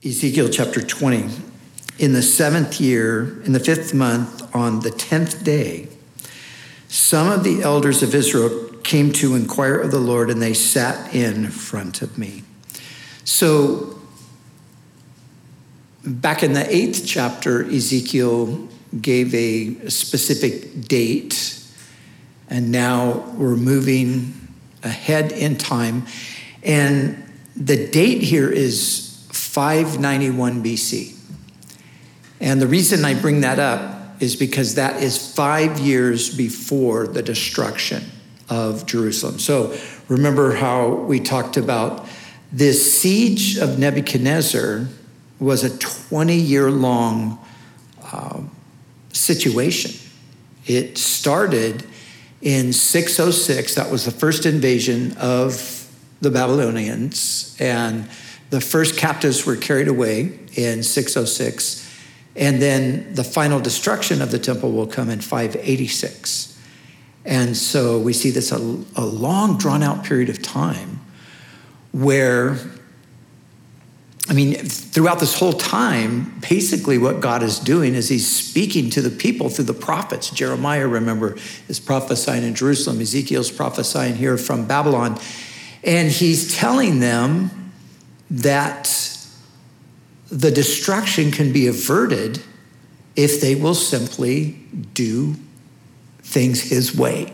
Ezekiel chapter 20. In the 7th year, in the 5th month, on the 10th day, some of the elders of Israel came to inquire of the Lord, and they sat in front of me. So, back in the 8th chapter, Ezekiel gave a specific date, and now we're moving ahead in time. And the date here is 591 BC. And the reason I bring that up is because that is 5 years before the destruction of Jerusalem. So remember how we talked about this siege of Nebuchadnezzar was a 20-year-long situation. It started in 606. That was the first invasion of the Babylonians, and the first captives were carried away in 606. And then the final destruction of the temple will come in 586. And so we see this a long, drawn-out period of time where, throughout this whole time, basically what God is doing is he's speaking to the people through the prophets. Jeremiah, remember, is prophesying in Jerusalem. Ezekiel's prophesying here from Babylon. And he's telling them that the destruction can be averted if they will simply do things his way.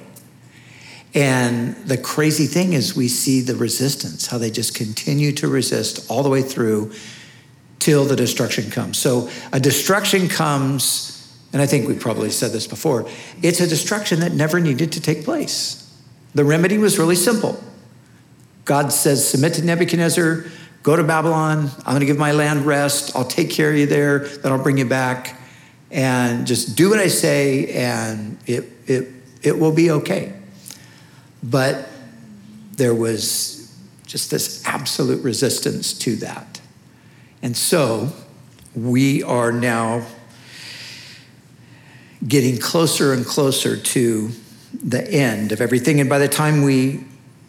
And the crazy thing is we see the resistance, how they just continue to resist all the way through till the destruction comes. So a destruction comes, and I think we probably said this before, it's a destruction that never needed to take place. The remedy was really simple. God says, submit to Nebuchadnezzar, go to Babylon, I'm gonna give my land rest, I'll take care of you there, then I'll bring you back, and just do what I say, and it will be okay. But there was just this absolute resistance to that. And so we are now getting closer and closer to the end of everything. And by the time we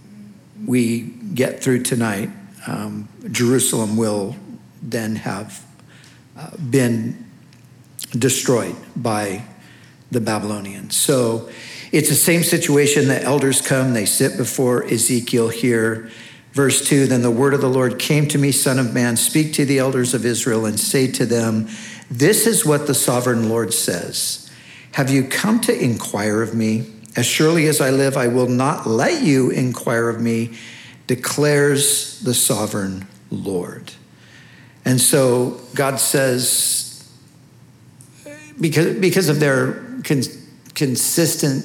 get through tonight, Jerusalem will then have been destroyed by the Babylonians. So it's the same situation. The elders come, they sit before Ezekiel here. Verse 2, then the word of the Lord came to me, Son of man, speak to the elders of Israel and say to them, this is what the sovereign Lord says. Have you come to inquire of me? As surely as I live, I will not let you inquire of me, declares the sovereign Lord. And so God says, because of their consistent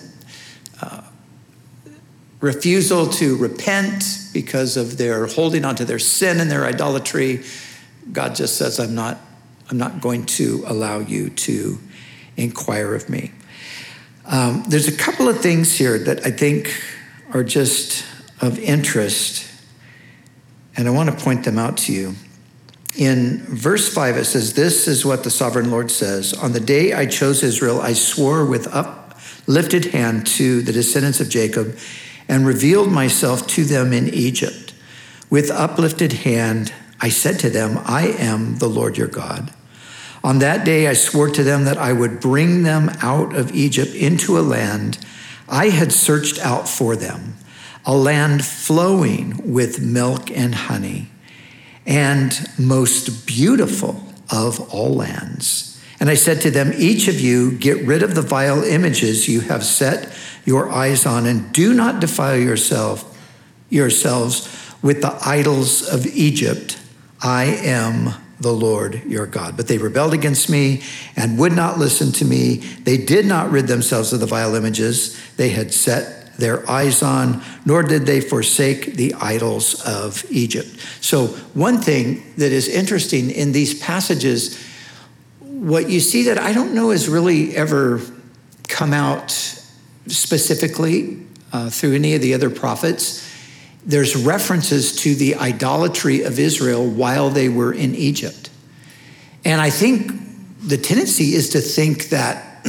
refusal to repent, because of their holding onto their sin and their idolatry, God just says, I'm not going to allow you to inquire of me. There's a couple of things here that I think are just of interest, and I want to point them out to you. In verse 5, it says, this is what the sovereign Lord says. On the day I chose Israel, I swore with uplifted hand to the descendants of Jacob and revealed myself to them in Egypt. With uplifted hand, I said to them, I am the Lord your God. On that day, I swore to them that I would bring them out of Egypt into a land I had searched out for them, a land flowing with milk and honey, and most beautiful of all lands. And I said to them, each of you get rid of the vile images you have set your eyes on, and do not defile yourselves with the idols of Egypt. I am the Lord your God. But they rebelled against me and would not listen to me. They did not rid themselves of the vile images they had set their eyes on, nor did they forsake the idols of Egypt. So one thing that is interesting in these passages, what you see that I don't know has really ever come out specifically through any of the other prophets, there's references to the idolatry of Israel while they were in Egypt. And I think the tendency is to think that,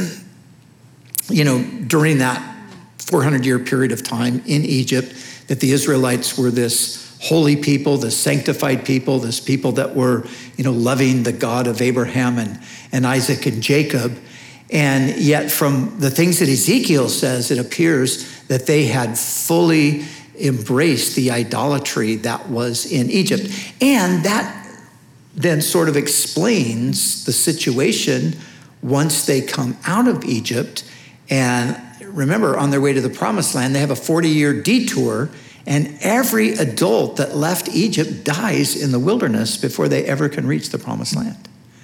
during that 400-year period of time in Egypt, that the Israelites were this holy people, this sanctified people, this people that were, loving the God of Abraham and Isaac and Jacob. And yet from the things that Ezekiel says, it appears that they had fully embraced the idolatry that was in Egypt. And that then sort of explains the situation once they come out of Egypt. And remember, on their way to the promised land, they have a 40-year detour, and every adult that left Egypt dies in the wilderness before they ever can reach the promised land.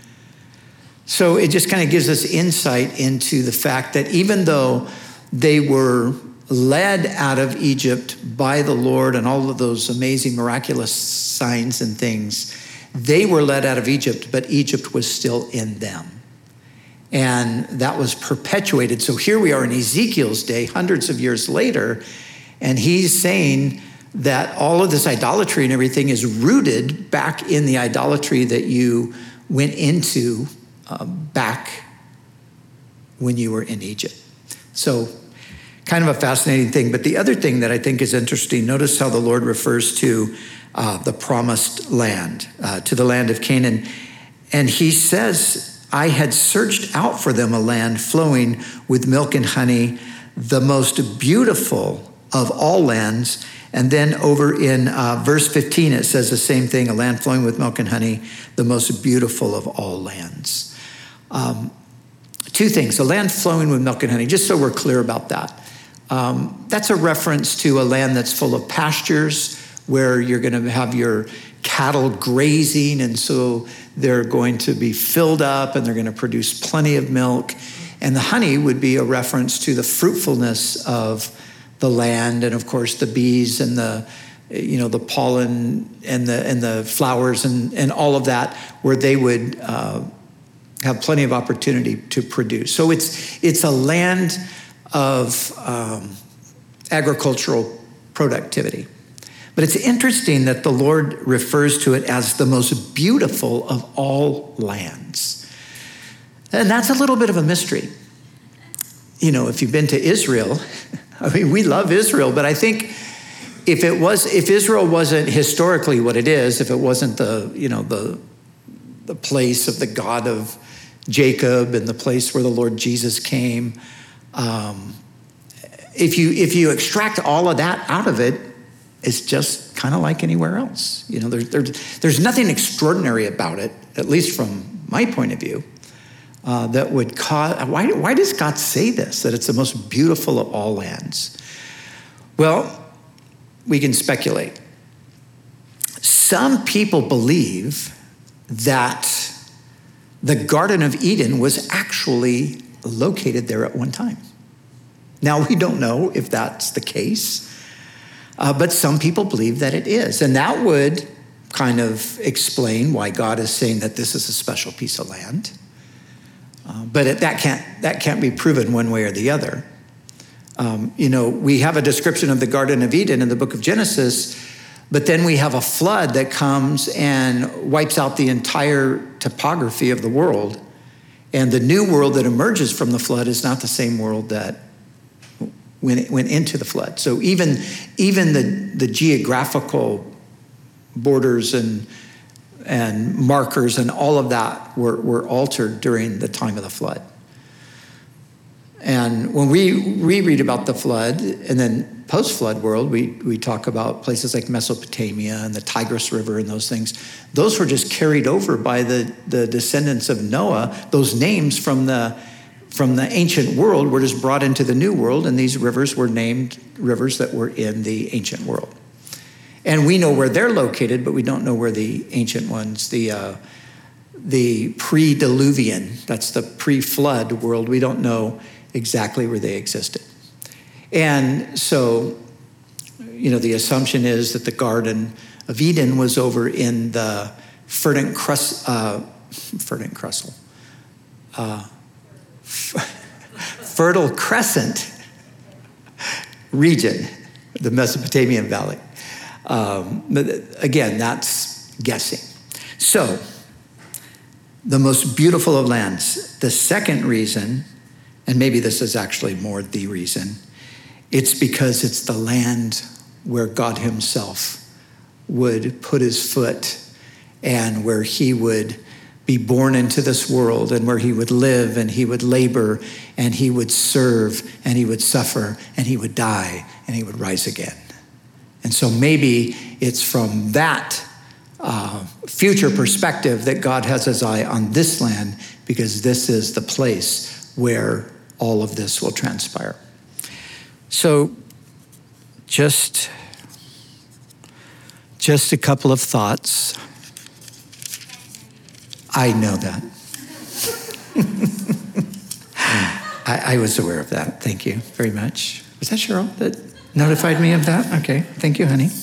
So it just kind of gives us insight into the fact that even though they were led out of Egypt by the Lord and all of those amazing miraculous signs and things, they were led out of Egypt, but Egypt was still in them. And that was perpetuated. So here we are in Ezekiel's day, hundreds of years later, and he's saying that all of this idolatry and everything is rooted back in the idolatry that you went into back when you were in Egypt. So kind of a fascinating thing. But the other thing that I think is interesting, notice how the Lord refers to the promised land, to the land of Canaan. And he says, I had searched out for them a land flowing with milk and honey, the most beautiful of all lands. And then over in verse 15, it says the same thing, a land flowing with milk and honey, the most beautiful of all lands. Two things, a land flowing with milk and honey, just so we're clear about that. That's a reference to a land that's full of pastures where you're going to have your cattle grazing, and so they're going to be filled up and they're going to produce plenty of milk. And the honey would be a reference to the fruitfulness of the land, and of course the bees and the pollen and the flowers and all of that, where they would have plenty of opportunity to produce. So it's a land of agricultural productivity. But it's interesting that the Lord refers to it as the most beautiful of all lands. And that's a little bit of a mystery. If you've been to Israel, I mean, we love Israel, but I think if Israel wasn't historically what it is, if it wasn't the place of the God of Jacob and the place where the Lord Jesus came, if you extract all of that out of it, it's just kind of like anywhere else. There's nothing extraordinary about it, at least from my point of view, that would cause. Why does God say this, that it's the most beautiful of all lands? Well, we can speculate. Some people believe that the Garden of Eden was actually located there at one time. Now, we don't know if that's the case, but some people believe that it is. And that would kind of explain why God is saying that this is a special piece of land. But that can't be proven one way or the other. We have a description of the Garden of Eden in the book of Genesis, but then we have a flood that comes and wipes out the entire topography of the world. And the new world that emerges from the flood is not the same world that went into the flood. So even the geographical borders and markers and all of that were altered during the time of the flood. And when we read about the flood, and then post-flood world, we talk about places like Mesopotamia and the Tigris River and those things. Those were just carried over by the descendants of Noah. Those names from the ancient world were just brought into the new world, and these rivers were named rivers that were in the ancient world. And we know where they're located, but we don't know where the ancient ones, the pre-diluvian, that's the pre-flood world, we don't know exactly where they existed. And so, the assumption is that the Garden of Eden was over in the Fertile Crescent region, the Mesopotamian Valley. But again, that's guessing. So, the most beautiful of lands. The second reason, and maybe this is actually more the reason, it's because it's the land where God himself would put his foot and where he would be born into this world and where he would live and he would labor and he would serve and he would suffer and he would die and he would rise again. And so maybe it's from that future perspective that God has his eye on this land, because this is the place where all of this will transpire. So just a couple of thoughts. I know that. I was aware of that. Thank you very much. Was that Cheryl that notified me of that? Okay. Thank you, honey.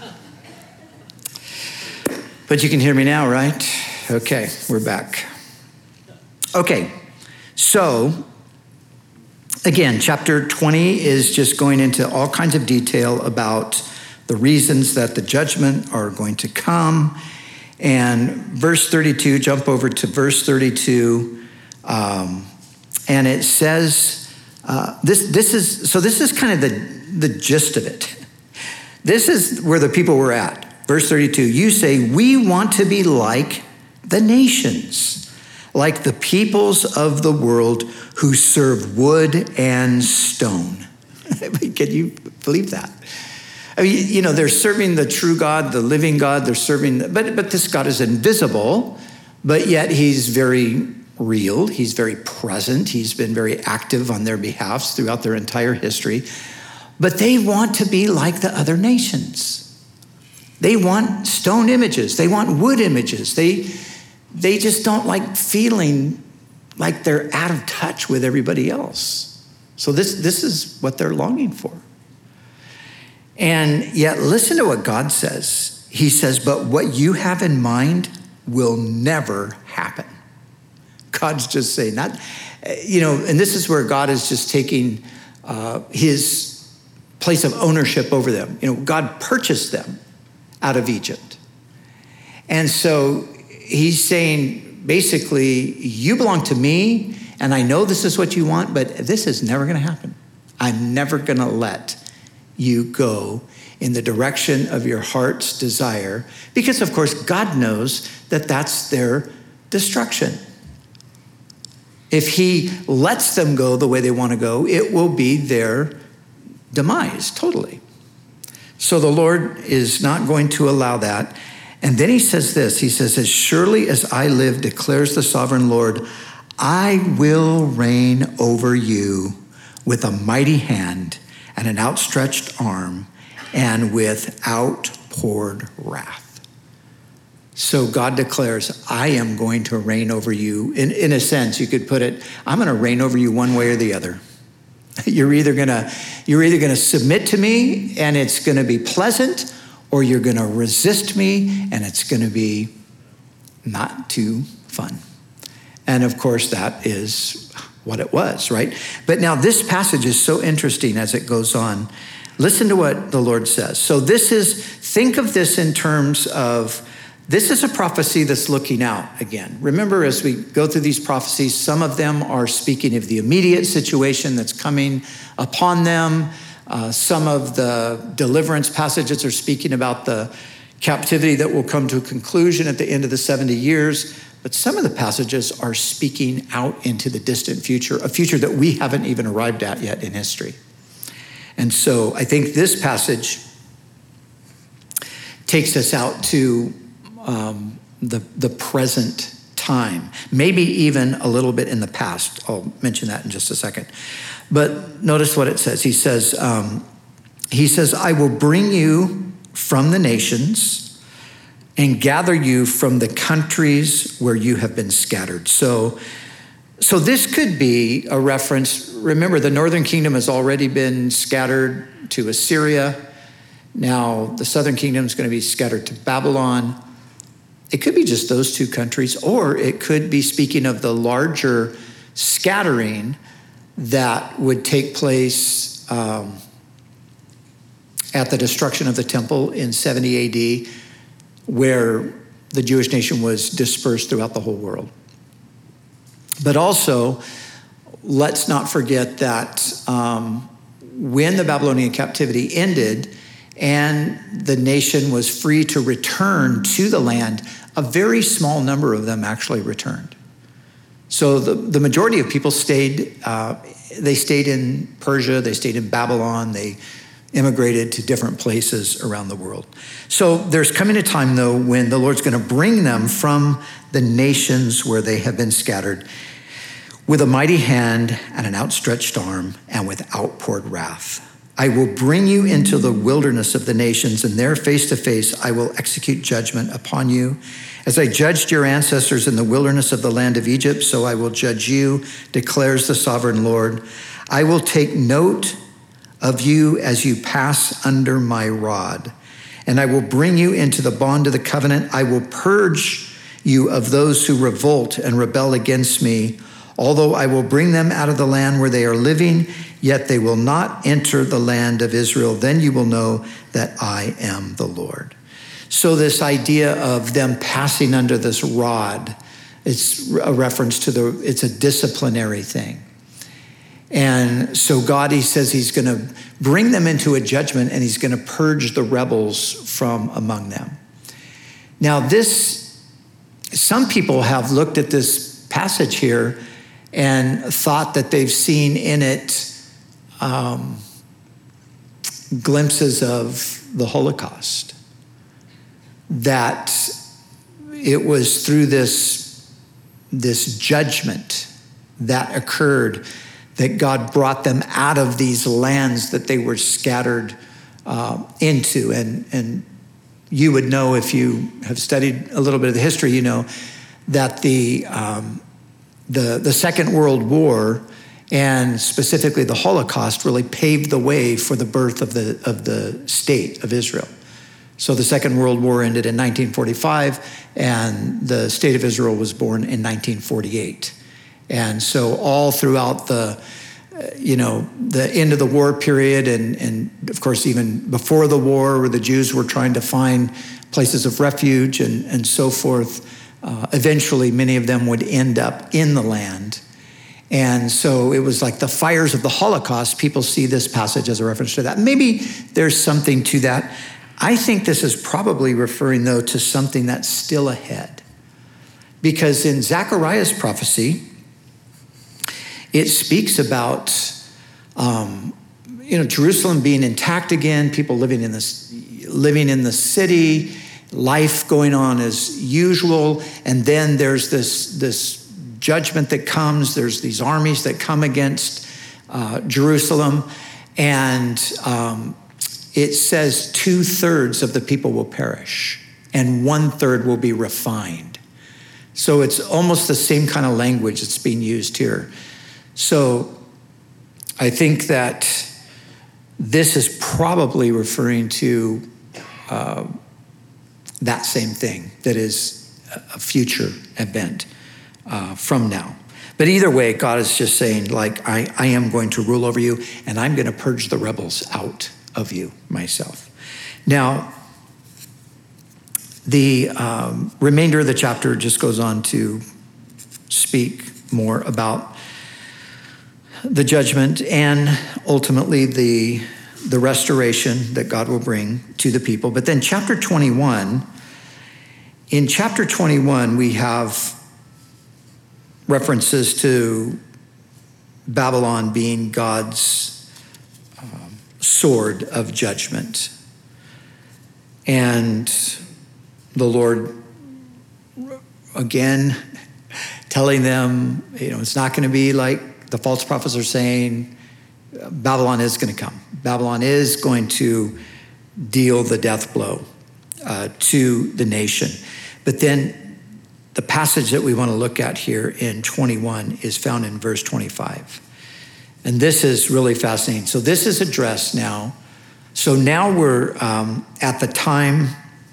But you can hear me now, right? Okay, we're back. Okay, so again, chapter 20 is just going into all kinds of detail about the reasons that the judgment are going to come. And verse 32, jump over to verse 32, and it says, this is kind of the gist of it. This is where the people were at. Verse 32, you say, we want to be like the nations, like the peoples of the world who serve wood and stone. Can you believe that? I mean, they're serving the true God, the living God. They're serving, but this God is invisible, but yet he's very real. He's very present. He's been very active on their behalfs throughout their entire history. But they want to be like the other nations. They want stone images. They want wood images. They just don't like feeling like they're out of touch with everybody else. So this is what they're longing for. And yet, listen to what God says. He says, but what you have in mind will never happen. God's just saying that, and this is where God is just taking his place of ownership over them. God purchased them out of Egypt. And so he's saying, basically, you belong to me, and I know this is what you want, but this is never going to happen. I'm never going to let you go in the direction of your heart's desire, because, of course, God knows that that's their destruction. If he lets them go the way they want to go, it will be their demise, totally. So the Lord is not going to allow that. And then he says this, he says, as surely as I live, declares the sovereign Lord, I will reign over you with a mighty hand and an outstretched arm and with outpoured wrath. So God declares, I am going to reign over you. In a sense, you could put it, I'm going to reign over you one way or the other. You're either going to submit to me and it's going to be pleasant, or you're going to resist me and it's going to be not too fun. And of course, that is what it was, right? But now this passage is so interesting as it goes on. Listen to what the Lord says. So think of this in terms of, this is a prophecy that's looking out again. Remember, as we go through these prophecies, some of them are speaking of the immediate situation that's coming upon them. Some of the deliverance passages are speaking about the captivity that will come to a conclusion at the end of the 70 years. But some of the passages are speaking out into the distant future, a future that we haven't even arrived at yet in history. And so I think this passage takes us out to the present time, maybe even a little bit in the past. I'll mention that in just a second. But notice what it says. He says, I will bring you from the nations and gather you from the countries where you have been scattered. So this could be a reference. Remember, the northern kingdom has already been scattered to Assyria. Now the southern kingdom is going to be scattered to Babylon. It could be just those two countries, or it could be speaking of the larger scattering that would take place at the destruction of the temple in 70 AD, where the Jewish nation was dispersed throughout the whole world. But also, let's not forget that when the Babylonian captivity ended, and the nation was free to return to the land. A very small number of them actually returned. So the majority of people stayed. They stayed in Persia. They stayed in Babylon. They immigrated to different places around the world. So there's coming a time, though, when the Lord's going to bring them from the nations where they have been scattered with a mighty hand and an outstretched arm and with outpoured wrath. I will bring you into the wilderness of the nations, and there face to face I will execute judgment upon you. As I judged your ancestors in the wilderness of the land of Egypt, so I will judge you, declares the sovereign Lord. I will take note of you as you pass under my rod, and I will bring you into the bond of the covenant. I will purge you of those who revolt and rebel against me. Although I will bring them out of the land where they are living, yet they will not enter the land of Israel. Then you will know that I am the Lord. So this idea of them passing under this rod, it's a reference to it's a disciplinary thing. And so God, he says he's going to bring them into a judgment, and he's going to purge the rebels from among them. Now some people have looked at this passage here and thought that they've seen in it glimpses of the Holocaust. That it was through this judgment that occurred that God brought them out of these lands that they were scattered into. And you would know, if you have studied a little bit of the history, you know that the Second World War, and specifically the Holocaust, really paved the way for the birth of the state of Israel. So the Second World War ended in 1945, and the state of Israel was born in 1948. And so all throughout the end of the war period, and of course even before the war, where the Jews were trying to find places of refuge and so forth, eventually many of them would end up in the land. And so it was like the fires of the Holocaust. People see this passage as a reference to that. Maybe there's something to that. I think this is probably referring, though, to something that's still ahead. Because in Zechariah's prophecy, it speaks about Jerusalem being intact again, people living in the city, life going on as usual, and then there's this judgment that comes. There's these armies that come against Jerusalem, and it says 2/3 of the people will perish, and 1/3 will be refined. So it's almost the same kind of language that's being used here. So I think that this is probably referring to that same thing, that is a future event from now. But either way, God is just saying, like, I am going to rule over you, and I'm going to purge the rebels out of you myself. Now, the remainder of the chapter just goes on to speak more about the judgment and ultimately the restoration that God will bring to the people. But then chapter 21, in chapter 21, we have references to Babylon being God's sword of judgment. And the Lord, again, telling them, it's not going to be like the false prophets are saying. Babylon is going to come. Babylon is going to deal the death blow to the nation. But then the passage that we want to look at here in 21 is found in verse 25. And this is really fascinating. So this is addressed now. So now we're at the time,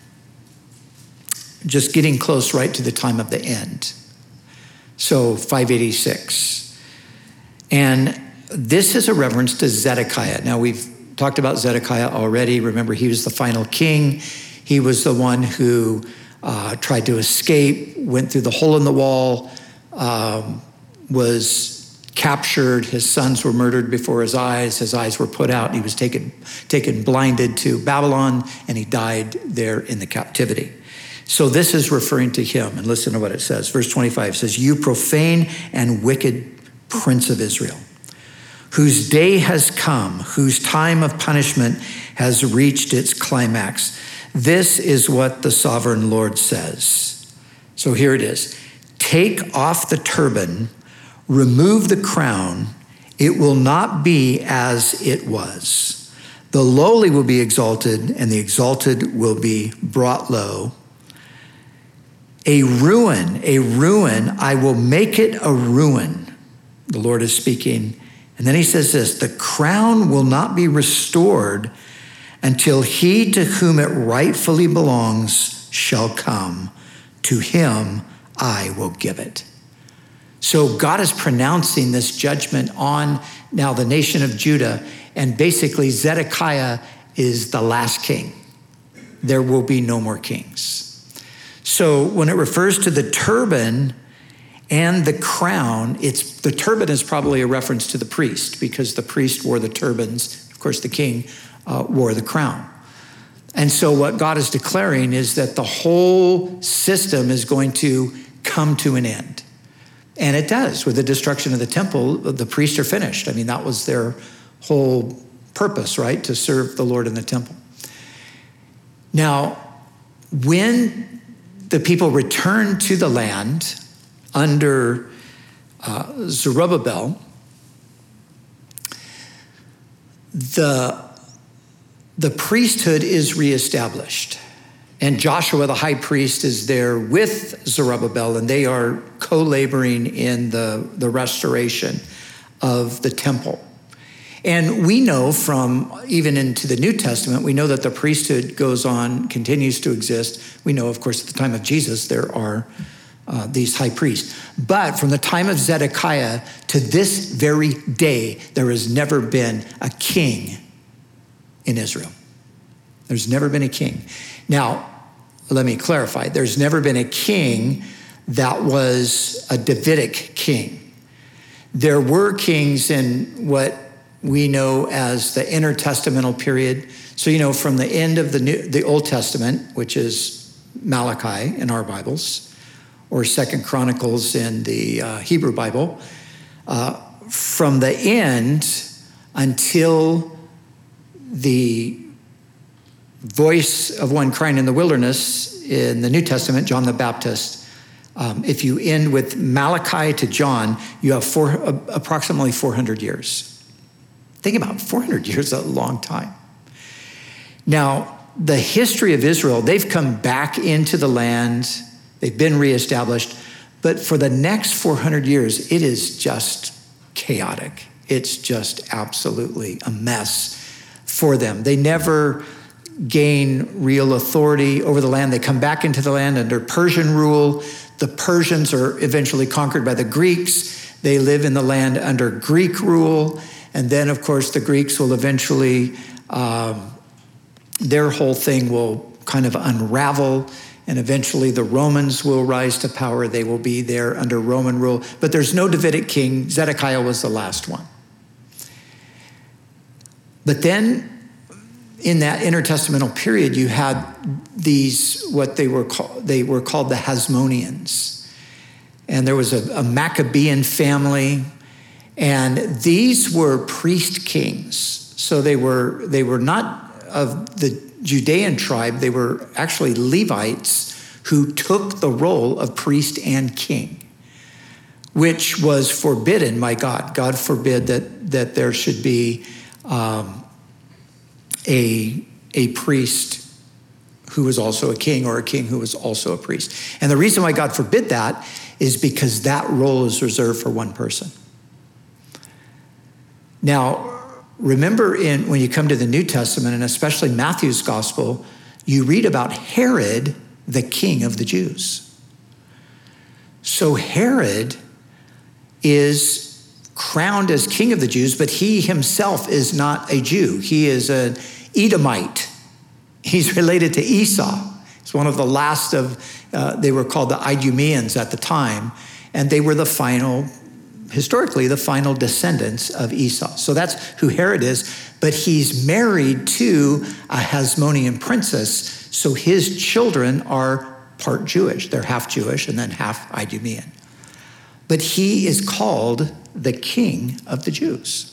just getting close right to the time of the end. So 586. And this is a reference to Zedekiah. Now, we've talked about Zedekiah already. Remember, he was the final king. He was the one who tried to escape, went through the hole in the wall, was captured. His sons were murdered before his eyes were put out. He was taken blinded to Babylon, and he died there in the captivity. So this is referring to him. And listen to what it says. Verse 25 says, "You profane and wicked Prince of Israel, whose day has come, whose time of punishment has reached its climax. This is what the sovereign Lord says." So here it is. "Take off the turban, remove the crown. It will not be as it was. The lowly will be exalted, and the exalted will be brought low. A ruin, I will make it a ruin." The Lord is speaking. And then he says this, "The crown will not be restored until he to whom it rightfully belongs shall come. To him I will give it." So God is pronouncing this judgment on now the nation of Judah, and basically Zedekiah is the last king. There will be no more kings. So when it refers to the turban and the crown, the turban is probably a reference to the priest, because the priest wore the turbans. Of course, the king wore the crown. And so what God is declaring is that the whole system is going to come to an end. And it does. With the destruction of the temple, the priests are finished. I mean, that was their whole purpose, right? To serve the Lord in the temple. Now, when the people returned to the land under Zerubbabel, the priesthood is reestablished. And Joshua, the high priest, is there with Zerubbabel, and they are co-laboring in the restoration of the temple. And we know from even into the New Testament, we know that the priesthood goes on, continues to exist. We know, of course, at the time of Jesus, there are these high priests. But from the time of Zedekiah to this very day, there has never been a king in Israel. There's never been a king. Now, let me clarify. There's never been a king that was a Davidic king. There were kings in what we know as the intertestamental period. So, from the end of the Old Testament, which is Malachi in our Bibles, or 2 Chronicles in the Hebrew Bible, from the end until the voice of one crying in the wilderness in the New Testament, John the Baptist. If you end with Malachi to John, you have approximately 400 years. Think about 400 years, is a long time. Now, the history of Israel, they've come back into the land, they've been reestablished, but for the next 400 years, it is just chaotic. It's just absolutely a mess for them. They never gain real authority over the land. They come back into the land under Persian rule. The Persians are eventually conquered by the Greeks. They live in the land under Greek rule. And then, of course, the Greeks will eventually, their whole thing will kind of unravel. And eventually the Romans will rise to power. They will be there under Roman rule. But there's no Davidic king. Zedekiah was the last one. But then in that intertestamental period, you had these, what they were called the Hasmoneans. And there was a Maccabean family, and these were priest kings. So they were not of the Judean tribe, they were actually Levites who took the role of priest and king, which was forbidden by God. God forbid that there should be a priest who was also a king, or a king who was also a priest. And the reason why God forbid that is because that role is reserved for one person. Now, remember when you come to the New Testament, and especially Matthew's gospel, you read about Herod, the king of the Jews. So Herod is crowned as king of the Jews, but he himself is not a Jew. He is an Edomite. He's related to Esau. He's one of the last of, they were called the Idumeans at the time, and they were the final historically the final descendants of Esau. So that's who Herod is, but he's married to a Hasmonean princess, so his children are part Jewish. They're half Jewish and then half Idumean. But he is called the King of the Jews.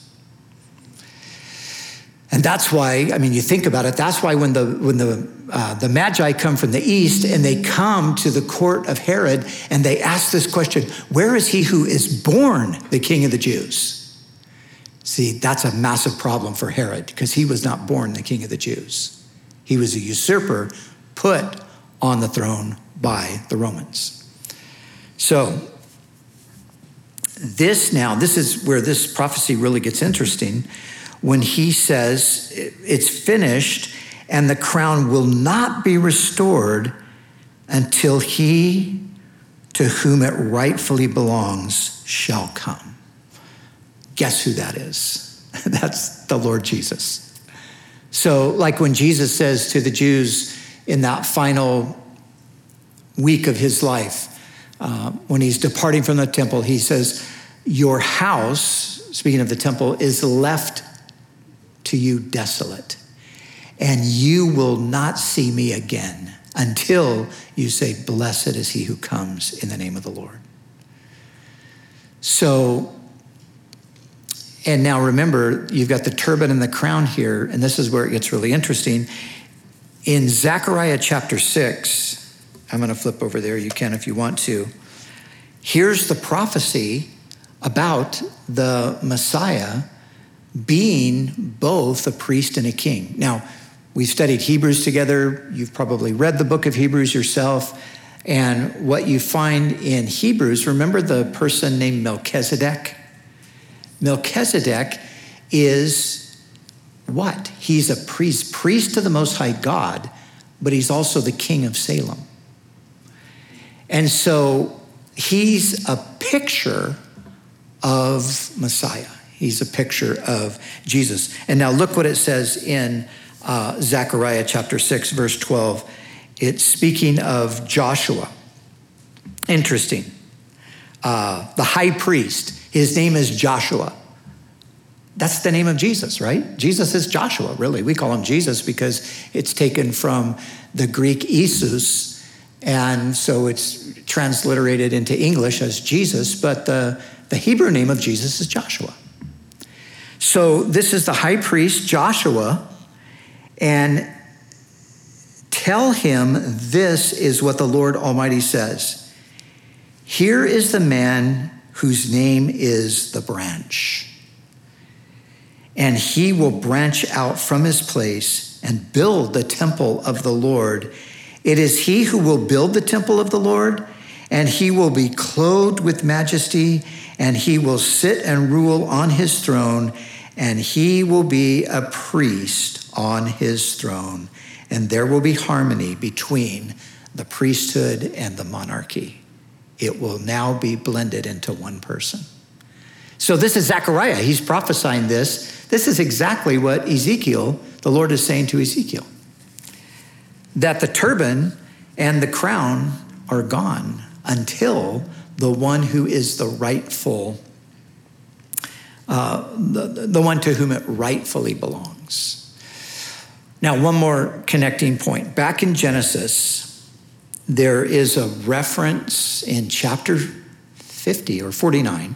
And that's why, I mean, you think about it, that's why when the Magi come from the east and they come to the court of Herod and they ask this question, where is he who is born the King of the Jews? See, that's a massive problem for Herod because he was not born the King of the Jews. He was a usurper put on the throne by the Romans. So this is where this prophecy really gets interesting. When he says it's finished and the crown will not be restored until he to whom it rightfully belongs shall come. Guess who that is? That's the Lord Jesus. So like when Jesus says to the Jews in that final week of his life, when he's departing from the temple, he says, your house, speaking of the temple, is left to you desolate, and you will not see me again until you say, blessed is he who comes in the name of the Lord. So, and now remember, you've got the turban and the crown here, and this is where it gets really interesting. In Zechariah chapter 6, I'm going to flip over there, you can if you want to. Here's the prophecy about the Messiah being both a priest and a king. Now, we've studied Hebrews together. You've probably read the book of Hebrews yourself. And what you find in Hebrews, remember the person named Melchizedek? Melchizedek is what? He's a priest to the Most High God, but he's also the king of Salem. And so he's a picture of Messiah. He's a picture of Jesus. And now look what it says in Zechariah chapter 6, verse 12. It's speaking of Joshua. Interesting. The high priest, his name is Joshua. That's the name of Jesus, right? Jesus is Joshua, really. We call him Jesus because it's taken from the Greek Isus, and so it's transliterated into English as Jesus, but the Hebrew name of Jesus is Joshua. So this is the high priest, Joshua, and tell him this is what the Lord Almighty says. Here is the man whose name is the branch, and he will branch out from his place and build the temple of the Lord. It is he who will build the temple of the Lord, and he will be clothed with majesty, and he will sit and rule on his throne, and he will be a priest on his throne. And there will be harmony between the priesthood and the monarchy. It will now be blended into one person. So this is Zechariah. He's prophesying this. This is exactly what Ezekiel, the Lord is saying to Ezekiel, that the turban and the crown are gone until the one who is the rightful, the one to whom it rightfully belongs. Now, one more connecting point. Back in Genesis, there is a reference in chapter 50 or 49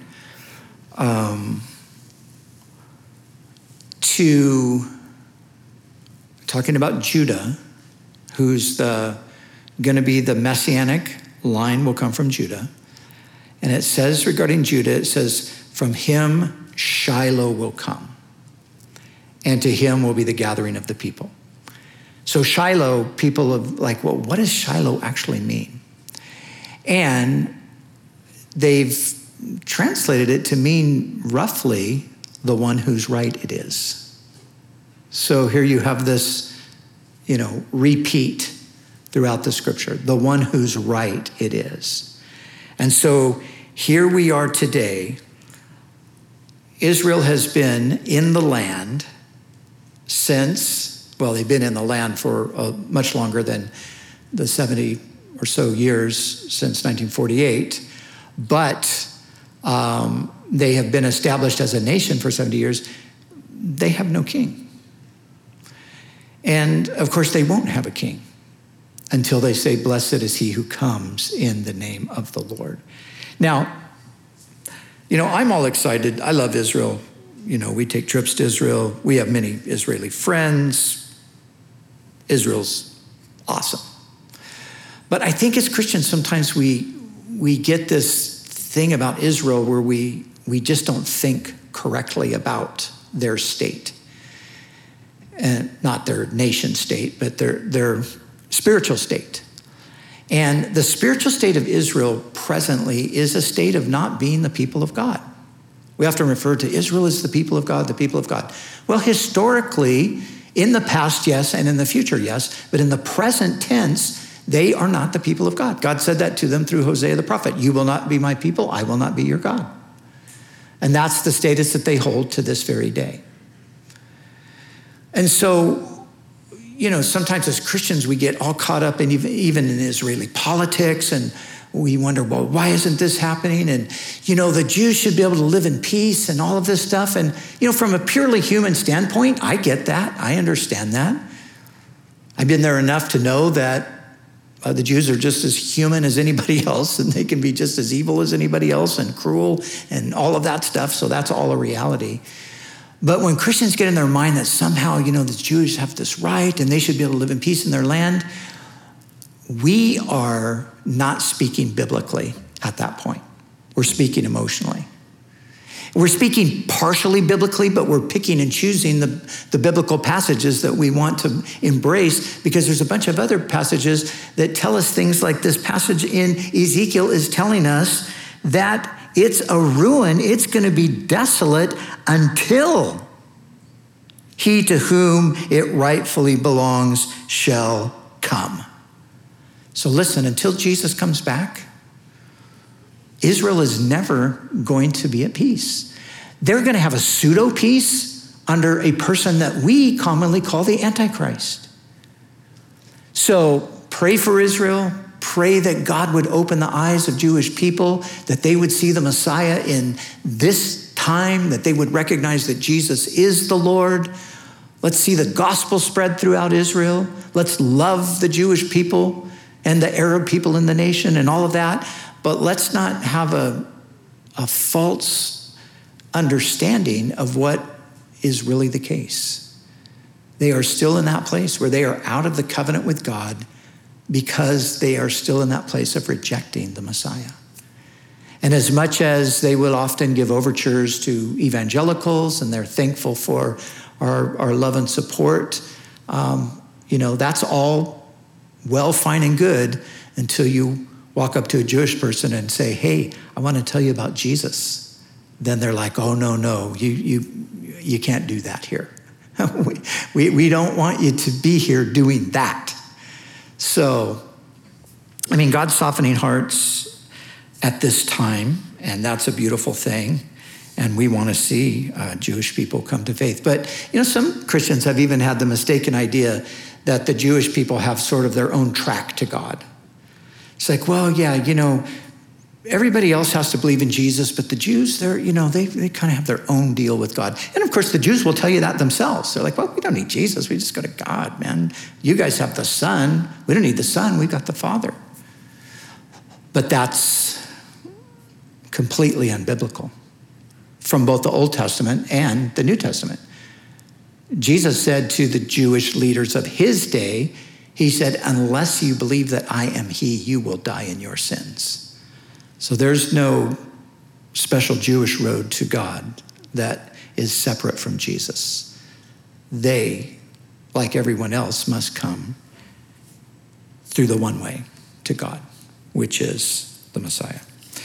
to talking about Judah, who's going to be the messianic line will come from Judah. And it says regarding Judah, it says, from him Shiloh will come, and to him will be the gathering of the people. So Shiloh, people have like, well, what does Shiloh actually mean? And they've translated it to mean roughly the one whose right it is. So here you have this, repeat throughout the scripture, the one whose right it is. And so here we are today. Israel has been in the land since, well, they've been in the land for much longer than the 70 or so years since 1948, but They have been established as a nation for 70 years. They have no king. And of course, they won't have a king until they say, blessed is he who comes in the name of the Lord. Now, I'm all excited. I love Israel. We take trips to Israel. We have many Israeli friends. Israel's awesome. But I think as Christians, sometimes we get this thing about Israel where we just don't think correctly about their state. And not their nation state, but their spiritual state. And the spiritual state of Israel presently is a state of not being the people of God. We often refer to Israel as the people of God, the people of God. Well, historically, in the past, yes, and in the future, yes, but in the present tense, they are not the people of God. God said that to them through Hosea the prophet. You will not be my people, I will not be your God. And that's the status that they hold to this very day. And so, sometimes as Christians, we get all caught up in even in Israeli politics, and we wonder, well, why isn't this happening? And, the Jews should be able to live in peace and all of this stuff. And, from a purely human standpoint, I get that. I understand that. I've been there enough to know that the Jews are just as human as anybody else, and they can be just as evil as anybody else and cruel and all of that stuff. So that's all a reality. But when Christians get in their mind that somehow, the Jews have this right and they should be able to live in peace in their land, we are not speaking biblically at that point. We're speaking emotionally. We're speaking partially biblically, but we're picking and choosing the biblical passages that we want to embrace, because there's a bunch of other passages that tell us things like this passage in Ezekiel is telling us that it's a ruin, it's going to be desolate until he to whom it rightfully belongs shall come. So listen, until Jesus comes back, Israel is never going to be at peace. They're going to have a pseudo peace under a person that we commonly call the Antichrist. So pray for Israel. Pray that God would open the eyes of Jewish people, that they would see the Messiah in this time, that they would recognize that Jesus is the Lord. Let's see the gospel spread throughout Israel. Let's love the Jewish people and the Arab people in the nation and all of that. But let's not have a false understanding of what is really the case. They are still in that place where they are out of the covenant with God, because they are still in that place of rejecting the Messiah. And as much as they will often give overtures to evangelicals, and they're thankful for our love and support, that's all well, fine, and good until you walk up to a Jewish person and say, hey, I want to tell you about Jesus. Then they're like, oh, no, you can't do that here. we don't want you to be here doing that. So, God's softening hearts at this time, and that's a beautiful thing. And we want to see Jewish people come to faith. But, some Christians have even had the mistaken idea that the Jewish people have sort of their own track to God. It's like, well, yeah, everybody else has to believe in Jesus, but the Jews, they kind of have their own deal with God. And of course, the Jews will tell you that themselves. They're like, well, we don't need Jesus. We just go to God, man. You guys have the Son. We don't need the Son. We've got the Father. But that's completely unbiblical from both the Old Testament and the New Testament. Jesus said to the Jewish leaders of his day, he said, unless you believe that I am he, you will die in your sins. So there's no special Jewish road to God that is separate from Jesus. They, like everyone else, must come through the one way to God, which is the Messiah.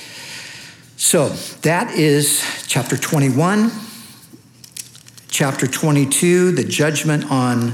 So that is chapter 21. Chapter 22, the judgment on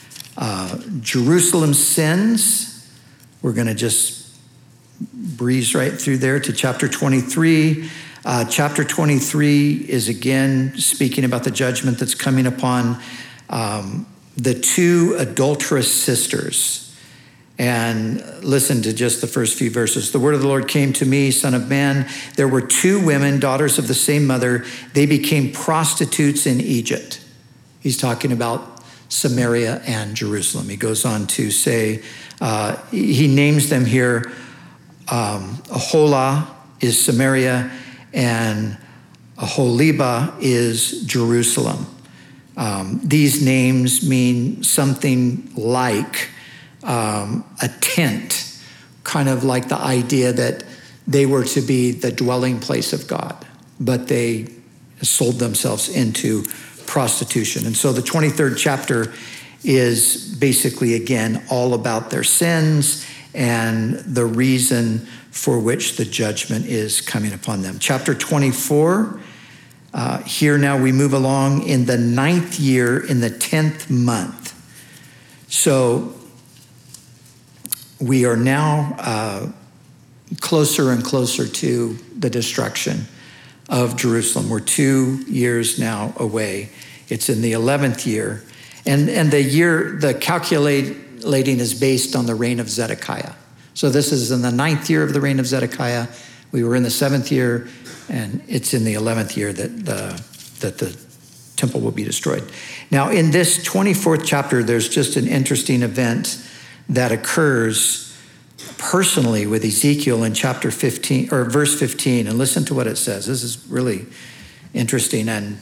Jerusalem's sins. We're going to just breeze right through there to chapter 23. Chapter 23 is again speaking about the judgment that's coming upon the two adulterous sisters. And listen to just the first few verses. The word of the Lord came to me, son of man. There were two women, daughters of the same mother. They became prostitutes in Egypt. He's talking about Samaria and Jerusalem. He goes on to say, he names them here. Aholah is Samaria, and Aholibah is Jerusalem. These names mean something like a tent, kind of like the idea that they were to be the dwelling place of God, but they sold themselves into prostitution. And so the 23rd chapter is basically, again, all about their sins and the reason for which the judgment is coming upon them. Chapter 24, here now we move along in the 9th year, in the 10th month. So we are now closer and closer to the destruction of Jerusalem. We're 2 years now away. It's in the 11th year. And the year, the calculating is based on the reign of Zedekiah. So this is in the 9th year of the reign of Zedekiah. We were in the 7th year, and it's in the 11th year that the temple will be destroyed. Now, in this 24th chapter, there's just an interesting event that occurs personally with Ezekiel in chapter 15 or verse 15. And listen to what it says. This is really interesting, and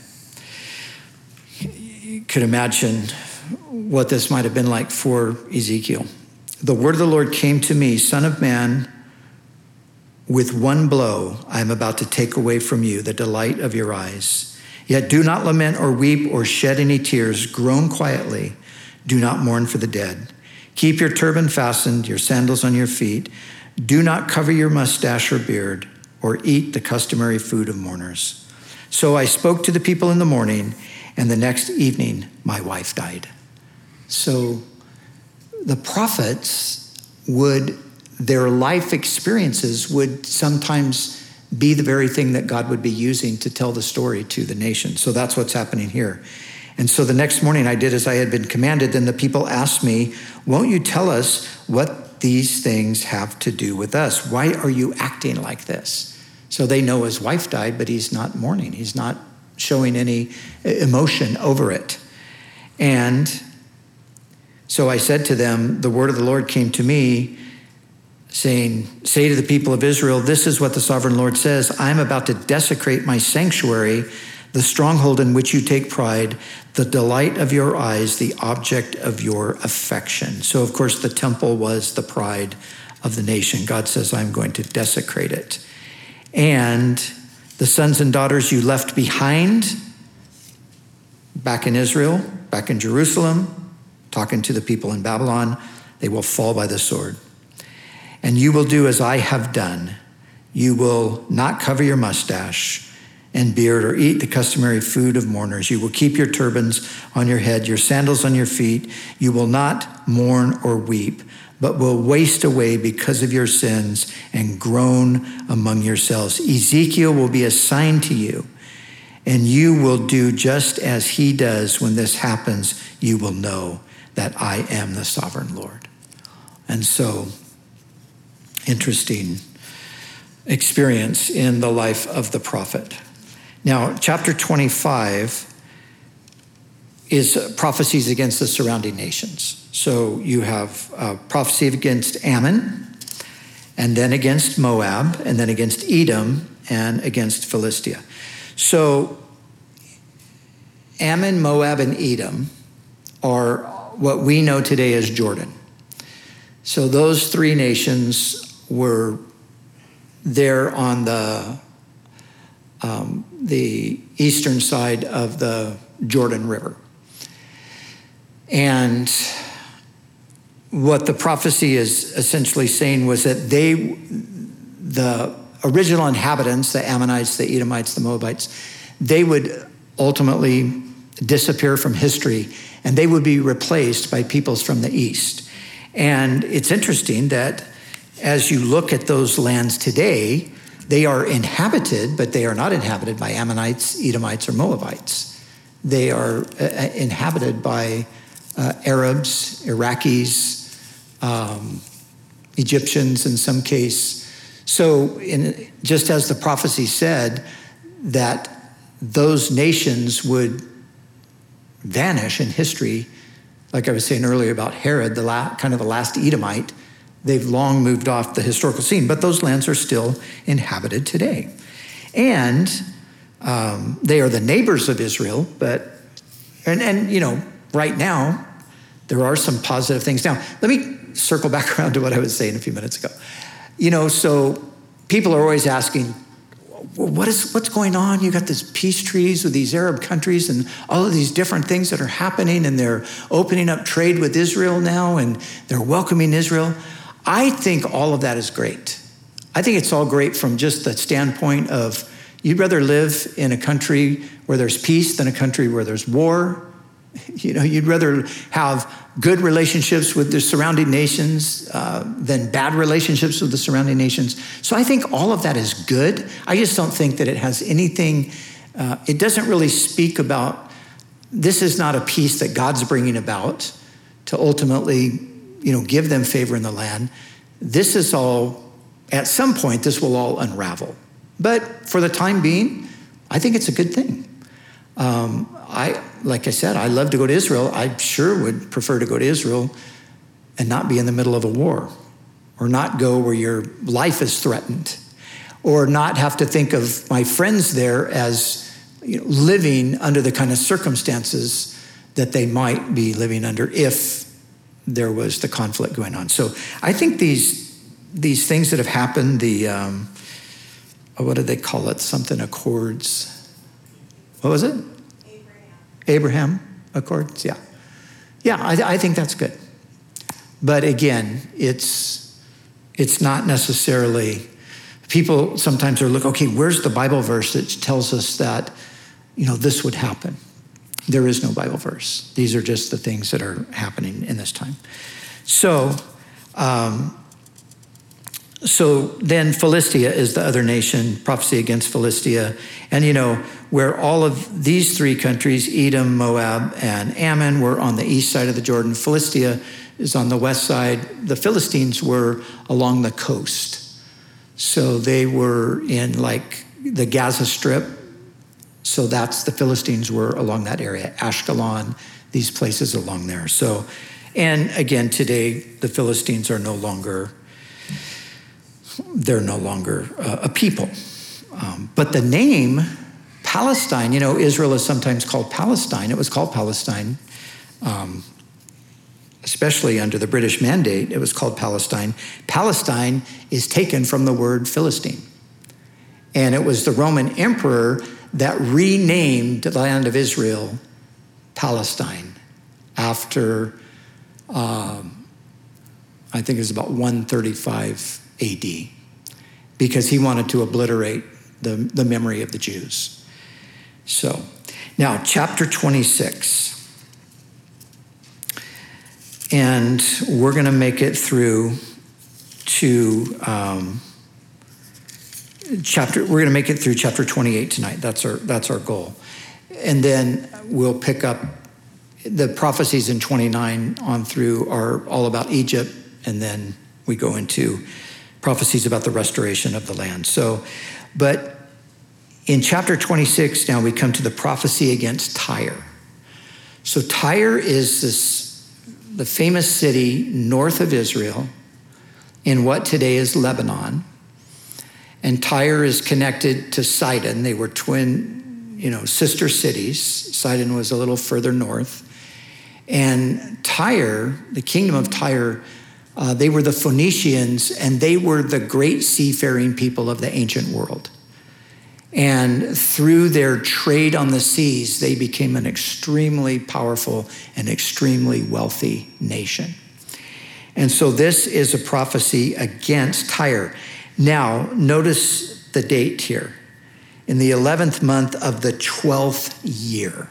you could imagine what this might have been like for Ezekiel. The word of the Lord came to me, son of man, with one blow I am about to take away from you the delight of your eyes. Yet do not lament or weep or shed any tears. Groan quietly. Do not mourn for the dead. Keep your turban fastened, your sandals on your feet. Do not cover your mustache or beard, or eat the customary food of mourners. So I spoke to the people in the morning, and the next evening my wife died. So the prophets their life experiences would sometimes be the very thing that God would be using to tell the story to the nation. So that's what's happening here. And so the next morning I did as I had been commanded. Then the people asked me, won't you tell us what these things have to do with us? Why are you acting like this? So they know his wife died, but he's not mourning. He's not showing any emotion over it. And so I said to them, the word of the Lord came to me, saying, say to the people of Israel, this is what the sovereign Lord says. I am about to desecrate my sanctuary, the stronghold in which you take pride, the delight of your eyes, the object of your affection. So, of course, the temple was the pride of the nation. God says, I'm going to desecrate it. And the sons and daughters you left behind, back in Israel, back in Jerusalem, talking to the people in Babylon, they will fall by the sword. And you will do as I have done. You will not cover your mustache and beard or eat the customary food of mourners. You will keep your turbans on your head, your sandals on your feet. You will not mourn or weep, but will waste away because of your sins and groan among yourselves. Ezekiel will be a sign to you, and you will do just as he does. When this happens, you will know that I am the sovereign Lord. And so, interesting experience in the life of the prophet. Now, chapter 25 is prophecies against the surrounding nations. So you have prophecy against Ammon, and then against Moab, and then against Edom, and against Philistia. So Ammon, Moab, and Edom are what we know today as Jordan. So those three nations were there on the eastern side of the Jordan River. And what the prophecy is essentially saying was that the original inhabitants, the Ammonites, the Edomites, the Moabites, they would ultimately disappear from history, and they would be replaced by peoples from the east. And it's interesting that as you look at those lands today, they are inhabited, but they are not inhabited by Ammonites, Edomites, or Moabites. They are inhabited by Arabs, Iraqis, Egyptians in some case. So just as the prophecy said that those nations would vanish in history, like I was saying earlier about Herod, the last Edomite, they've long moved off the historical scene, but those lands are still inhabited today. And they are the neighbors of Israel, and right now, there are some positive things. Now, let me circle back around to what I was saying a few minutes ago. So people are always asking, what's going on? You got these peace treaties with these Arab countries and all of these different things that are happening, and they're opening up trade with Israel now, and they're welcoming Israel. I think all of that is great. I think it's all great from just the standpoint of you'd rather live in a country where there's peace than a country where there's war. You'd rather have good relationships with the surrounding nations than bad relationships with the surrounding nations. So I think all of that is good. I just don't think that it has anything, it doesn't really speak about, this is not a peace that God's bringing about to ultimately, give them favor in the land. This is all, at some point, this will all unravel. But for the time being, I think it's a good thing. Like I said, I love to go to Israel. I sure would prefer to go to Israel and not be in the middle of a war, or not go where your life is threatened, or not have to think of my friends there as living under the kind of circumstances that they might be living under if there was the conflict going on. So I think these things that have happened, what did they call it? Something Accords. What was it? Abraham Accords, yeah. Yeah, I think that's good. But again, it's not necessarily, people sometimes are looking, okay, where's the Bible verse that tells us that, this would happen? There is no Bible verse. These are just the things that are happening in this time. So then Philistia is the other nation, prophecy against Philistia. And where all of these three countries, Edom, Moab, and Ammon, were on the east side of the Jordan. Philistia is on the west side. The Philistines were along the coast. So they were in the Gaza Strip. So that's, the Philistines were along that area, Ashkelon, these places along there. So, and again, today, the Philistines are no longer a people. But the name Palestine, Israel is sometimes called Palestine. It was called Palestine, especially under the British Mandate. It was called Palestine. Palestine is taken from the word Philistine. And it was the Roman emperor that renamed the land of Israel Palestine after, I think it was about 135 AD, because he wanted to obliterate the memory of the Jews. So now chapter 26, and we're going to make it through to chapter 28 tonight. That's our goal. And then we'll pick up the prophecies in 29 on through are all about Egypt, and then we go into prophecies about the restoration of the land. So, but in chapter 26, now we come to the prophecy against Tyre. So Tyre is the famous city north of Israel in what today is Lebanon. And Tyre is connected to Sidon. They were twin, sister cities. Sidon was a little further north. And Tyre, the kingdom of Tyre, they were the Phoenicians, and they were the great seafaring people of the ancient world. And through their trade on the seas, they became an extremely powerful and extremely wealthy nation. And so this is a prophecy against Tyre. Now, notice the date here. In the 11th month of the 12th year.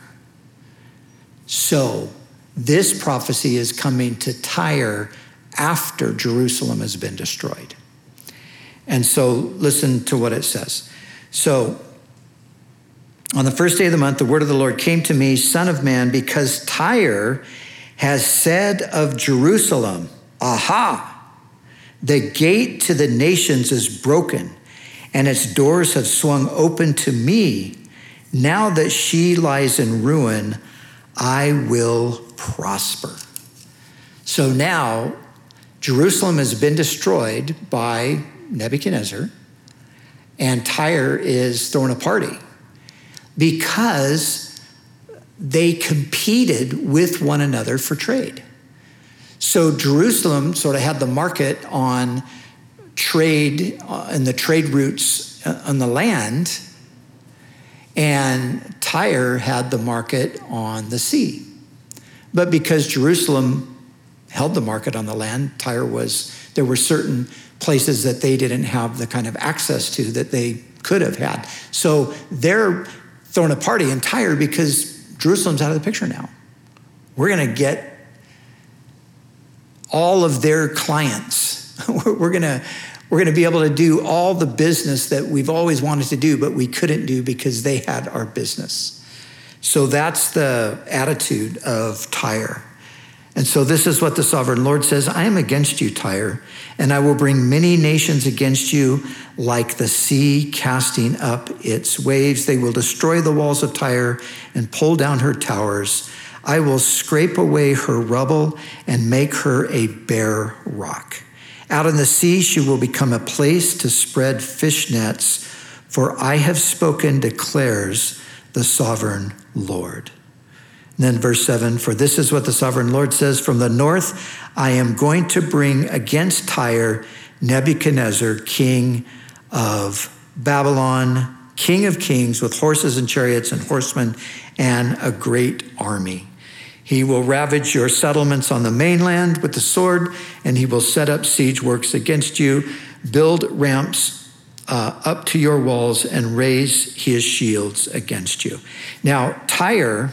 So this prophecy is coming to Tyre after Jerusalem has been destroyed. And so listen to what it says. So on the first day of the month, the word of the Lord came to me, Son of man, because Tyre has said of Jerusalem, aha, The gate to the nations is broken, and its doors have swung open to me. Now that she lies in ruin, I will prosper. So now Jerusalem has been destroyed by Nebuchadnezzar, and Tyre is throwing a party because they competed with one another for trade. So Jerusalem sort of had the market on trade and the trade routes on the land, and Tyre had the market on the sea. But because Jerusalem held the market on the land, there were certain places that they didn't have the kind of access to that they could have had. So they're throwing a party in Tyre because Jerusalem's out of the picture now. We're going to get all of their clients. We're going to be able to do all the business that we've always wanted to do, but we couldn't do because they had our business. So that's the attitude of Tyre. And so this is what the sovereign Lord says: I am against you, Tyre, and I will bring many nations against you like the sea casting up its waves. They will destroy the walls of Tyre and pull down her towers. I will scrape away her rubble and make her a bare rock. Out in the sea she will become a place to spread fish nets, for I have spoken, declares the sovereign Lord. And then verse 7, for this is what the sovereign Lord says: from the north I am going to bring against Tyre Nebuchadnezzar, king of Babylon, king of kings, with horses and chariots and horsemen and a great army. He will ravage your settlements on the mainland with the sword, and he will set up siege works against you, build ramps up to your walls, and raise his shields against you. Now, Tyre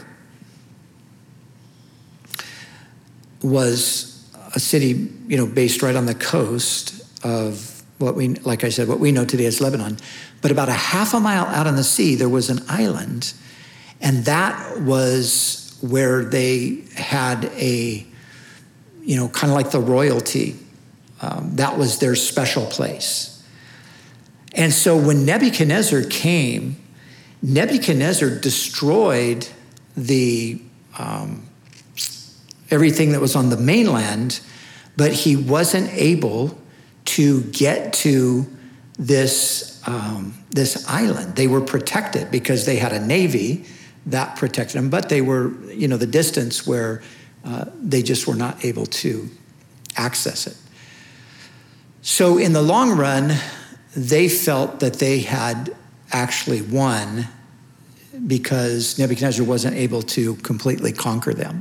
was a city, based right on the coast of what we know today as Lebanon. But about a half a mile out on the sea, there was an island, and that was where they had a, kind of like the royalty. That was their special place. And so when Nebuchadnezzar came, Nebuchadnezzar destroyed the everything that was on the mainland, but he wasn't able to get to this island. They were protected because they had a navy that protected them, but they were, the distance where they just were not able to access it. So in the long run, they felt that they had actually won because Nebuchadnezzar wasn't able to completely conquer them.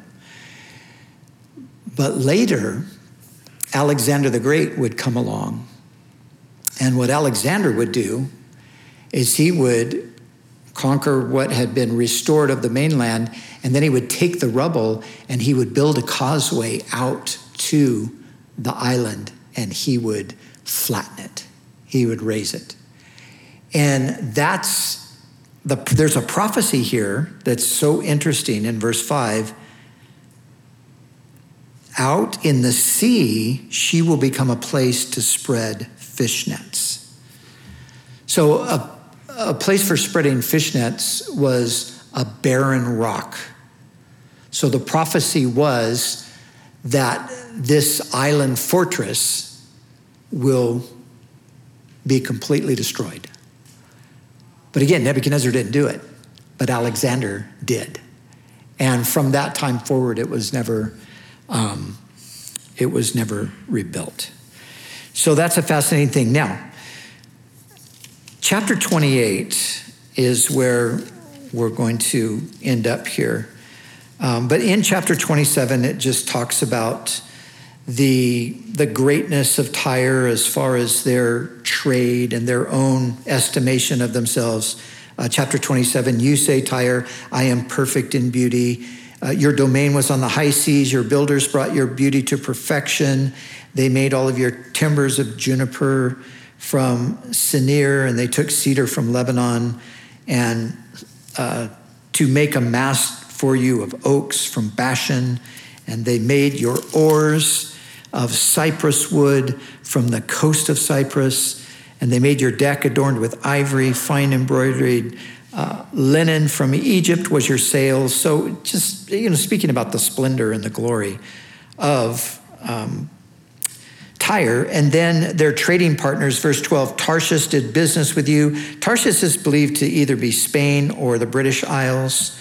But later, Alexander the Great would come along. And what Alexander would do is he would conquer what had been restored of the mainland, and then he would take the rubble and he would build a causeway out to the island, and he would flatten it. He would raise it. And there's a prophecy here that's so interesting in verse 5. Out in the sea, she will become a place to spread fish nets. So a place for spreading fish nets was a barren rock. So the prophecy was that this island fortress will be completely destroyed. But again, Nebuchadnezzar didn't do it, but Alexander did. And from that time forward, it was never rebuilt. So that's a fascinating thing. Now, chapter 28 is where we're going to end up here. But in chapter 27, it just talks about the greatness of Tyre as far as their trade and their own estimation of themselves. Chapter 27, you say, Tyre, I am perfect in beauty. Your domain was on the high seas. Your builders brought your beauty to perfection. They made all of your timbers of juniper from Sinir, and they took cedar from Lebanon, and to make a mast for you of oaks from Bashan. And they made your oars of cypress wood from the coast of Cyprus. And they made your deck adorned with ivory, fine embroidered linen from Egypt was your sails. So just, speaking about the splendor and the glory of Tyre. And then their trading partners, verse 12, Tarshish did business with you. Tarshish is believed to either be Spain or the British Isles.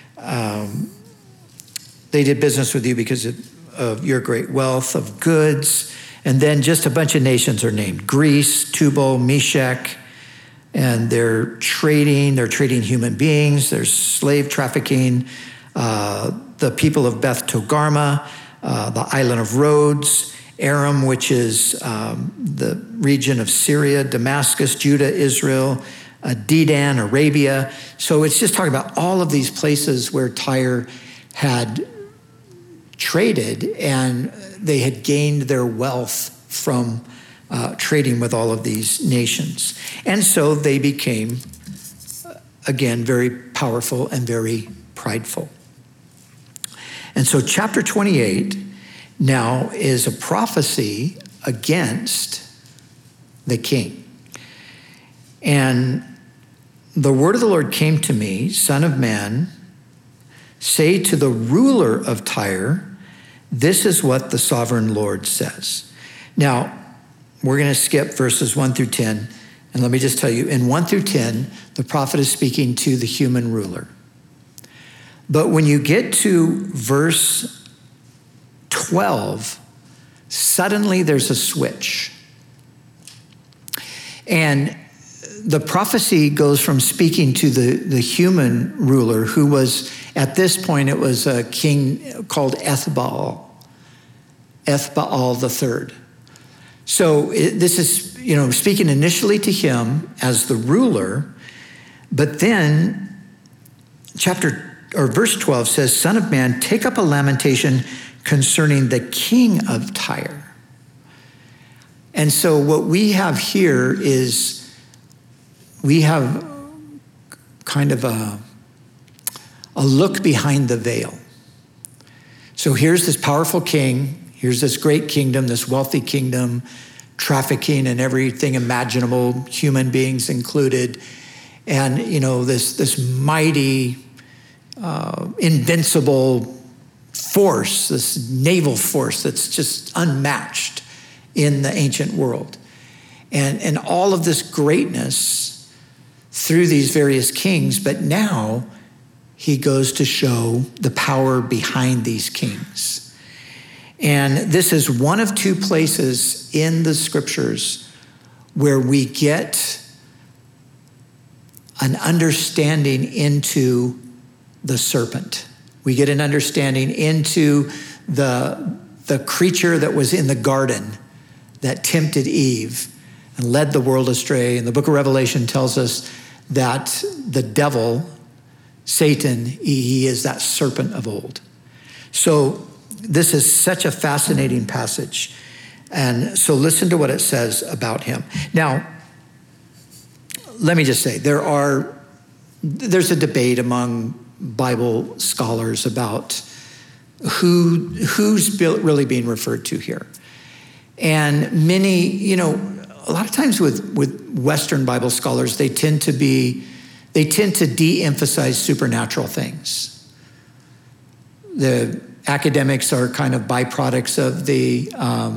They did business with you because of your great wealth of goods. And then just a bunch of nations are named. Greece, Tubal, Meshech, and they're trading human beings. There's slave trafficking. The people of Beth Togarmah, the island of Rhodes, Aram, which is the region of Syria, Damascus, Judah, Israel, Dedan, Arabia. So it's just talking about all of these places where Tyre had traded, and they had gained their wealth from trading with all of these nations. And so they became, again, very powerful and very prideful. And so chapter 28 now is a prophecy against the king. And the word of the Lord came to me, Son of man, say to the ruler of Tyre, this is what the sovereign Lord says. Now, we're going to skip verses 1 through 10. And let me just tell you, in 1 through 10, the prophet is speaking to the human ruler. But when you get to verse 12, suddenly there's a switch. And the prophecy goes from speaking to the human ruler, who was, at this point, it was a king called Ethbaal III. So this is, speaking initially to him as the ruler, but then verse 12 says, Son of man, take up a lamentation concerning the king of Tyre. And so what we have here is we have kind of a look behind the veil. So here's this powerful king, here's this great kingdom, this wealthy kingdom, trafficking and everything imaginable, human beings included, and this mighty, invincible force, this naval force that's just unmatched in the ancient world. And all of this greatness through these various kings, but now he goes to show the power behind these kings. And this is one of two places in the scriptures where we get an understanding into the serpent. We get an understanding into the creature that was in the garden that tempted Eve and led the world astray. And the book of Revelation tells us that the devil, Satan, he is that serpent of old. So this is such a fascinating passage. And so listen to what it says about him. Now, let me just say, there's a debate among Bible scholars about who's really being referred to here. And many, a lot of times with Western Bible scholars, they tend to de-emphasize supernatural things. The academics are kind of byproducts of the,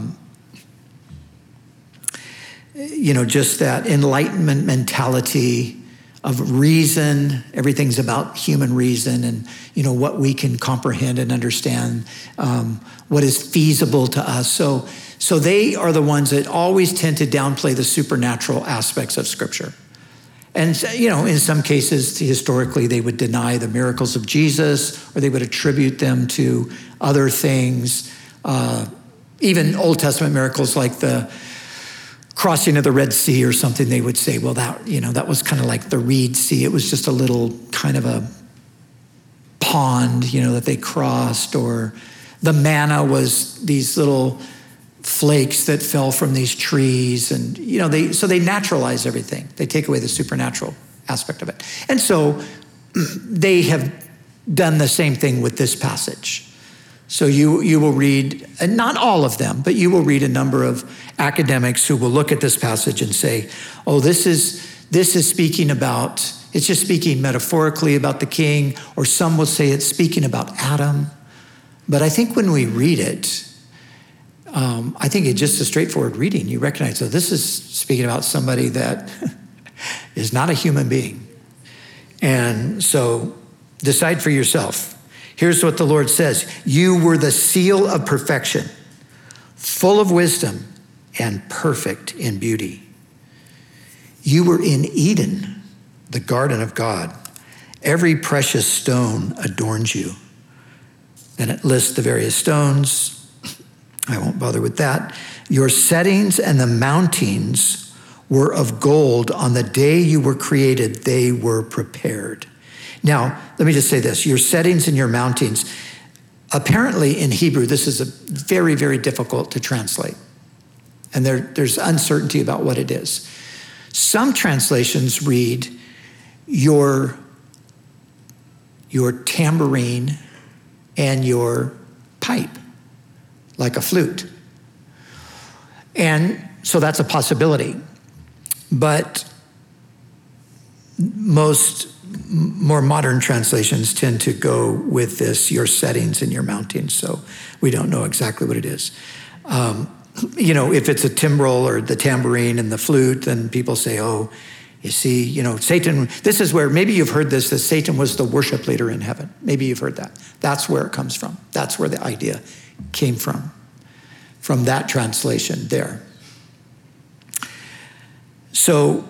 just that Enlightenment mentality of reason. Everything's about human reason and, what we can comprehend and understand, what is feasible to us. So they are the ones that always tend to downplay the supernatural aspects of Scripture. And, in some cases, historically, they would deny the miracles of Jesus, or they would attribute them to other things. Even Old Testament miracles like the crossing of the Red Sea or something, they would say, well, that was kind of like the Reed Sea. It was just a little kind of a pond, that they crossed, or the manna was these little flakes that fell from these trees, and they naturalize everything. They take away the supernatural aspect of it. And so they have done the same thing with this passage. So you will read, and not all of them, but you will read a number of academics who will look at this passage and say, oh, this is speaking about, it's just speaking metaphorically about the king, or some will say it's speaking about Adam. But I think when we read it, I think it's just a straightforward reading. You recognize, so this is speaking about somebody that is not a human being. And so decide for yourself. Here's what the Lord says. You were the seal of perfection, full of wisdom and perfect in beauty. You were in Eden, the garden of God. Every precious stone adorns you. Then it lists the various stones. I won't bother with that. Your settings and the mountings were of gold. On the day you were created, they were prepared. Now, let me just say this. Your settings and your mountings, apparently in Hebrew, this is very, very difficult to translate. And there's uncertainty about what it is. Some translations read your tambourine and your pipe, like a flute. And so that's a possibility. But most more modern translations tend to go with this, your settings and your mountings. So we don't know exactly what it is. If it's a timbrel or the tambourine and the flute, then people say, oh, you see, Satan, this is where, maybe you've heard this, that Satan was the worship leader in heaven. Maybe you've heard that. That's where it comes from. That's where the idea came from that translation there. So,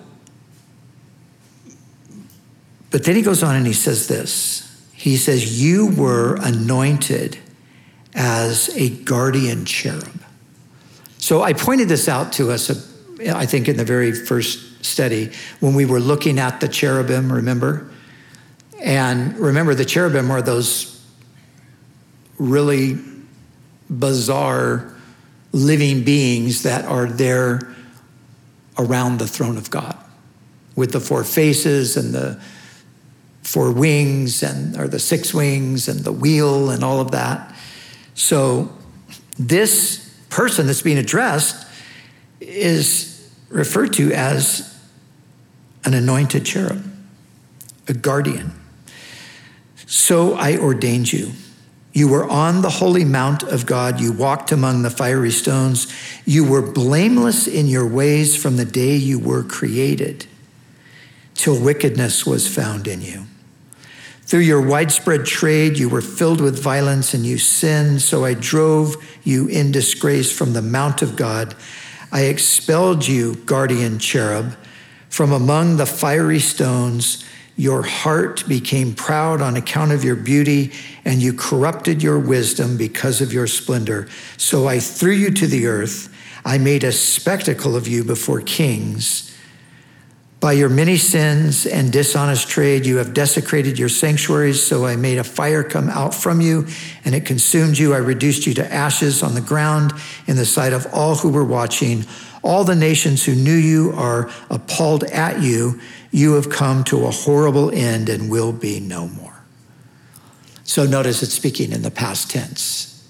but then he goes on and he says this. He says, you were anointed as a guardian cherub. So I pointed this out to us, I think in the very first study, when we were looking at the cherubim, remember? And remember, the cherubim are those really bizarre living beings that are there around the throne of God with the four faces and the four wings or the six wings and the wheel and all of that. So this person that's being addressed is referred to as an anointed cherub, a guardian. So I ordained you. You were on the holy mount of God. You walked among the fiery stones. You were blameless in your ways from the day you were created till wickedness was found in you. Through your widespread trade, you were filled with violence and you sinned. So I drove you in disgrace from the mount of God. I expelled you, guardian cherub, from among the fiery stones. Your heart became proud on account of your beauty, and you corrupted your wisdom because of your splendor. So I threw you to the earth. I made a spectacle of you before kings. By your many sins and dishonest trade, you have desecrated your sanctuaries. So I made a fire come out from you, and it consumed you. I reduced you to ashes on the ground in the sight of all who were watching. All the nations who knew you are appalled at you. You have come to a horrible end and will be no more. So notice it's speaking in the past tense.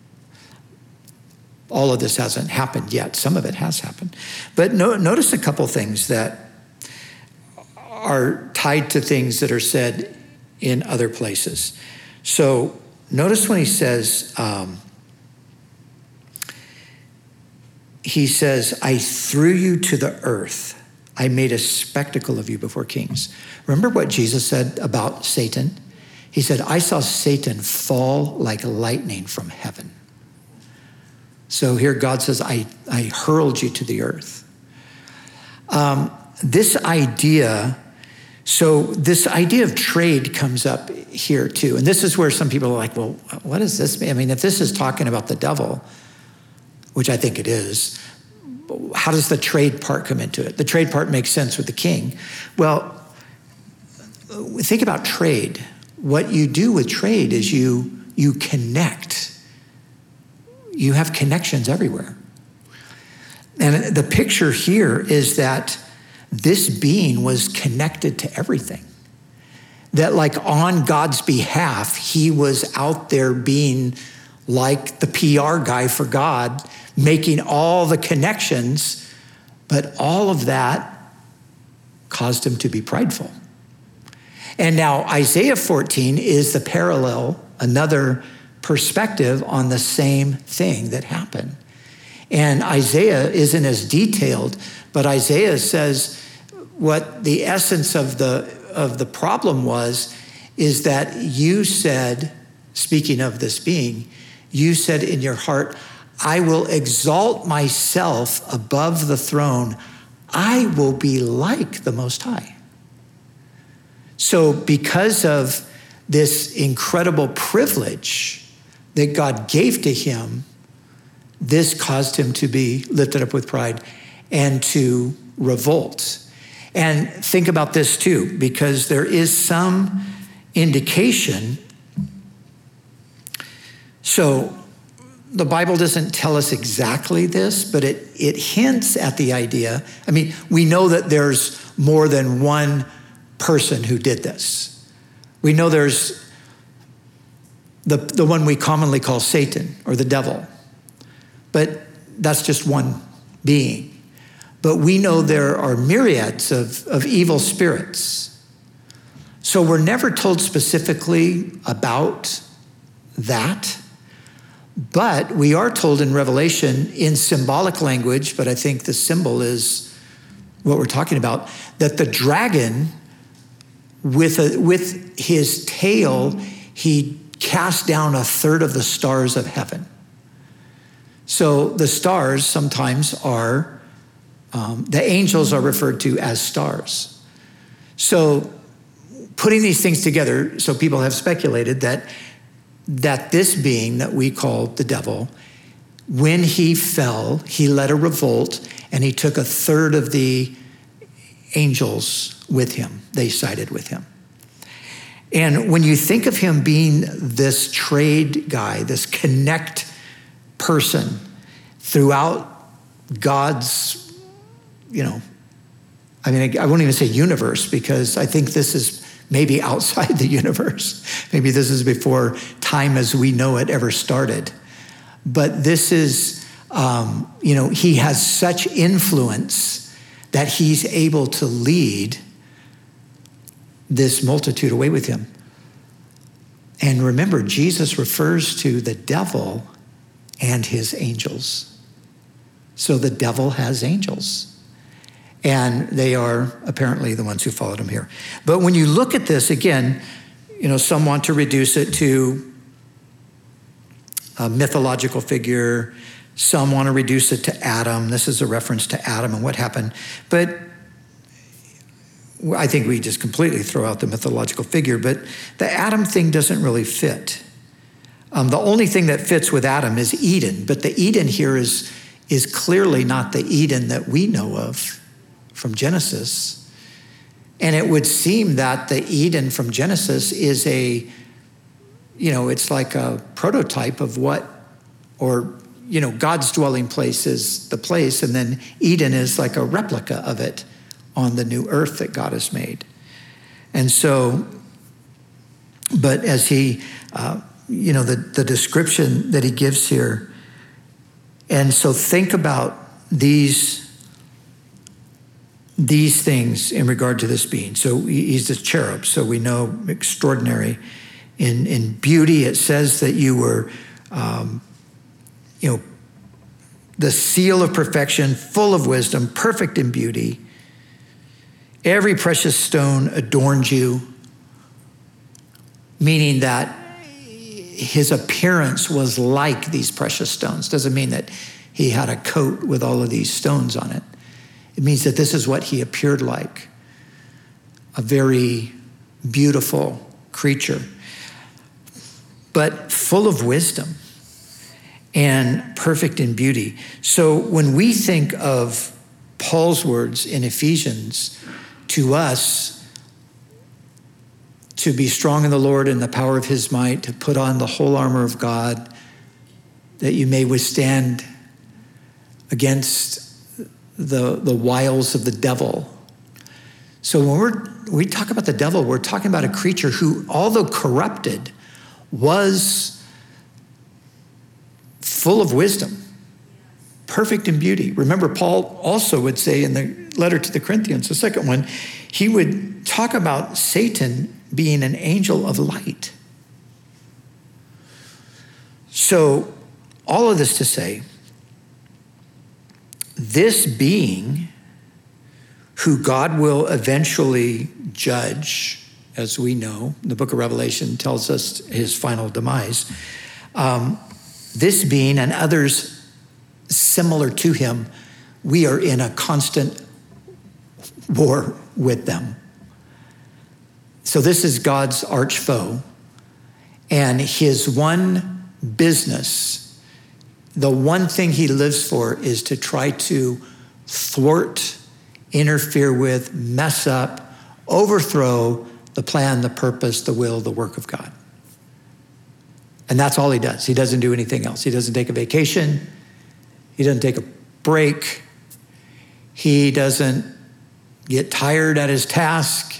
All of this hasn't happened yet. Some of it has happened. But notice a couple things that are tied to things that are said in other places. So notice when he says, I threw you to the earth. I made a spectacle of you before kings. Remember what Jesus said about Satan? He said, I saw Satan fall like lightning from heaven. So here God says, I hurled you to the earth. This idea of trade comes up here too. And this is where some people are like, well, what does this mean? I mean, if this is talking about the devil, which I think it is, how does the trade part come into it? The trade part makes sense with the king. Well, think about trade. What you do with trade is you connect. You have connections everywhere. And the picture here is that this being was connected to everything. That like on God's behalf, he was out there being like the PR guy for God, making all the connections, but all of that caused him to be prideful. And now Isaiah 14 is the parallel, another perspective on the same thing that happened. And Isaiah isn't as detailed, but Isaiah says what the essence of the problem was is that you said, speaking of this being, you said in your heart, I will exalt myself above the throne. I will be like the Most High. So because of this incredible privilege that God gave to him, this caused him to be lifted up with pride and to revolt. And think about this too, because there is some indication. So the Bible doesn't tell us exactly this, but it hints at the idea. I mean, we know that there's more than one person who did this. We know there's the one we commonly call Satan or the devil, but that's just one being. But we know there are myriads of evil spirits. So we're never told specifically about that, but we are told in Revelation in symbolic language, but I think the symbol is what we're talking about, that the dragon with his tail, he cast down a third of the stars of heaven. So the stars sometimes are, the angels are referred to as stars. So putting these things together, so people have speculated that this being that we call the devil, when he fell, he led a revolt and he took a third of the angels with him. They sided with him. And when you think of him being this trade guy, this connect person throughout God's, I won't even say universe, because I think this is maybe outside the universe. Maybe this is before time as we know it ever started. But this is, he has such influence that he's able to lead this multitude away with him. And remember, Jesus refers to the devil and his angels. So the devil has angels. And they are apparently the ones who followed him here. But when you look at this, again, some want to reduce it to a mythological figure. Some want to reduce it to Adam. This is a reference to Adam and what happened. But I think we just completely throw out the mythological figure. But the Adam thing doesn't really fit. The only thing that fits with Adam is Eden. But the Eden here is clearly not the Eden that we know of from Genesis. And it would seem that the Eden from Genesis is it's like a prototype of God's dwelling place is the place, and then Eden is like a replica of it on the new earth that God has made. And so, but as he, the description that he gives here, and so think about these things in regard to this being. So he's the cherub, so we know extraordinary. In beauty, it says that you were, the seal of perfection, full of wisdom, perfect in beauty. Every precious stone adorned you, meaning that his appearance was like these precious stones. Doesn't mean that he had a coat with all of these stones on it. It means that this is what he appeared like, a very beautiful creature, but full of wisdom and perfect in beauty. So when we think of Paul's words in Ephesians, to us, to be strong in the Lord and the power of his might, to put on the whole armor of God, that you may withstand against the wiles of the devil. So when we talk about the devil, we're talking about a creature who, although corrupted, was full of wisdom, perfect in beauty. Remember, Paul also would say in the letter to the Corinthians, the second one, he would talk about Satan being an angel of light. So all of this to say, this being who God will eventually judge, as we know, the book of Revelation tells us his final demise, this being and others similar to him, we are in a constant war with them. So this is God's arch foe, and his one business, the one thing he lives for, is to try to thwart, interfere with, mess up, overthrow the plan, the purpose, the will, the work of God. And that's all he does. He doesn't do anything else. He doesn't take a vacation. He doesn't take a break. He doesn't get tired at his task.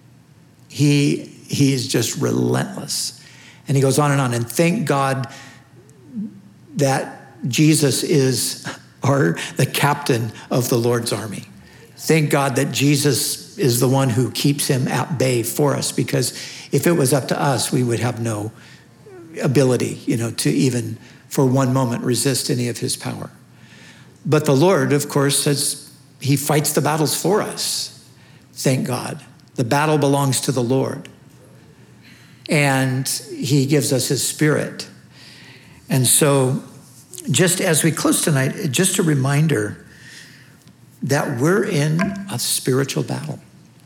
He's just relentless. And he goes on. And thank God that Jesus is the captain of the Lord's army. Thank God that Jesus is the one who keeps him at bay for us, because if it was up to us, we would have no ability, to even for one moment resist any of his power. But the Lord, of course, says he fights the battles for us. Thank God. The battle belongs to the Lord. And he gives us his spirit. And so just as we close tonight, just a reminder that we're in a spiritual battle.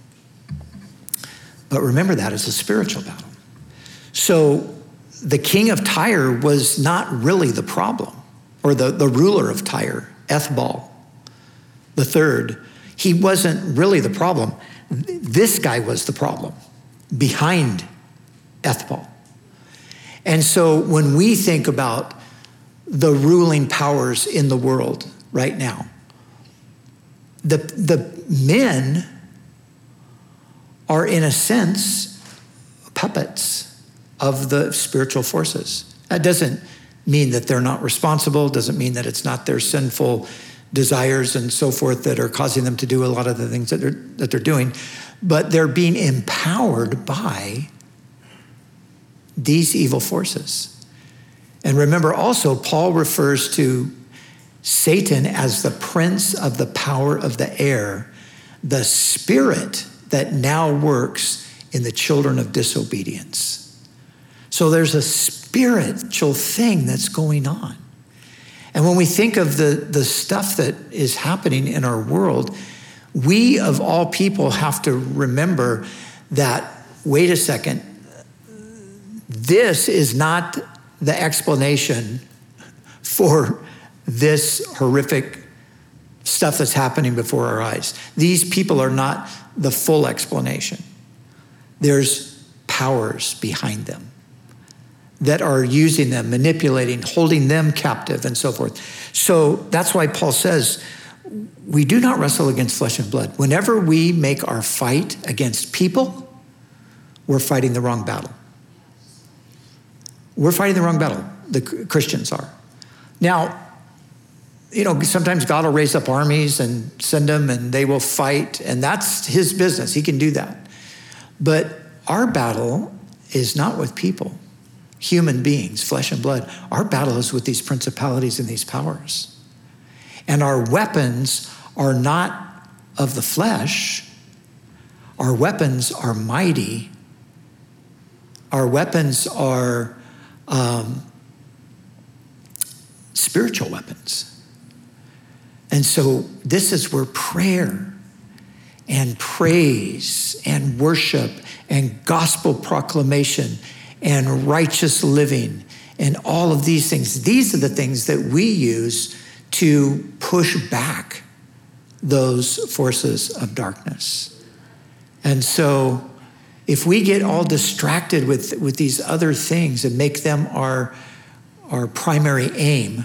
But remember that it's a spiritual battle. So the king of Tyre was not really the problem, or the ruler of Tyre, Ethbal the third. He wasn't really the problem. This guy was the problem behind Ethbal. And so when we think about the ruling powers in the world right now, the men are, in a sense, puppets of the spiritual forces. That doesn't mean that they're not responsible, doesn't mean that it's not their sinful desires and so forth that are causing them to do a lot of the things that they're doing, but they're being empowered by these evil forces. And remember also, Paul refers to Satan as the prince of the power of the air, the spirit that now works in the children of disobedience. So there's a spiritual thing that's going on. And when we think of the stuff that is happening in our world, we of all people have to remember that, wait a second, this is not the explanation for this horrific stuff that's happening before our eyes. These people are not the full explanation. There's powers behind them that are using them, manipulating, holding them captive, and so forth. So that's why Paul says, we do not wrestle against flesh and blood. Whenever we make our fight against people, we're fighting the wrong battle. We're fighting the wrong battle. The Christians are. Now, sometimes God will raise up armies and send them, and they will fight, and that's his business. He can do that. But our battle is not with people, human beings, flesh and blood. Our battle is with these principalities and these powers. And our weapons are not of the flesh. Our weapons are mighty. Our weapons are spiritual weapons. And so this is where prayer and praise and worship and gospel proclamation and righteous living and all of these things, these are the things that we use to push back those forces of darkness. And so if we get all distracted with these other things and make them our primary aim,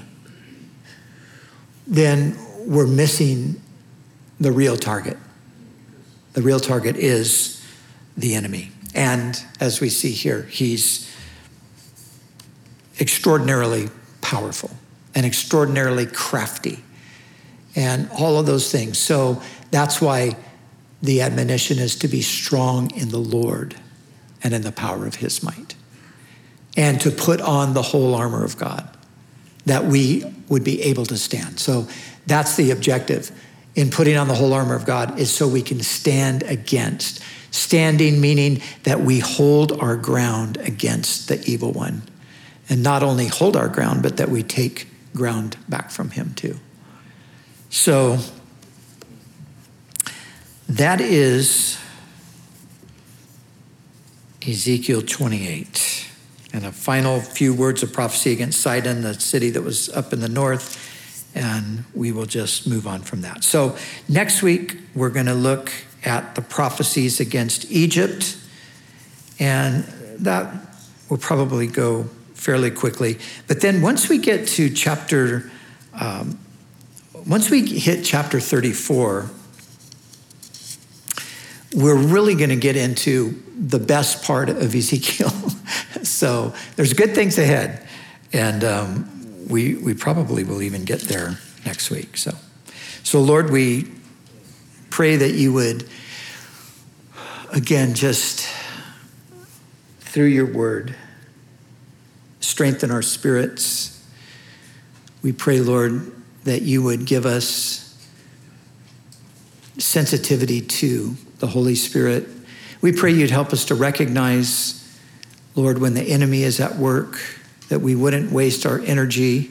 then we're missing the real target. The real target is the enemy. And as we see here, he's extraordinarily powerful. and extraordinarily crafty, and all of those things. So that's why the admonition is to be strong in the Lord and in the power of his might, and to put on the whole armor of God, that we would be able to stand. So that's the objective in putting on the whole armor of God, is so we can stand against. Standing meaning that we hold our ground against the evil one. And not only hold our ground, but that we take ground back from him too. So that is Ezekiel 28. And a final few words of prophecy against Sidon, the city that was up in the north. And we will just move on from that. So next week, we're going to look at the prophecies against Egypt. And that will probably go fairly quickly. But then once we get to once we hit chapter 34, we're really going to get into the best part of Ezekiel. So there's good things ahead. And we probably will even get there next week. So Lord, we pray that you would, again, just through your word, strengthen our spirits. We pray, Lord, that you would give us sensitivity to the Holy Spirit. We pray you'd help us to recognize, Lord, when the enemy is at work, that we wouldn't waste our energy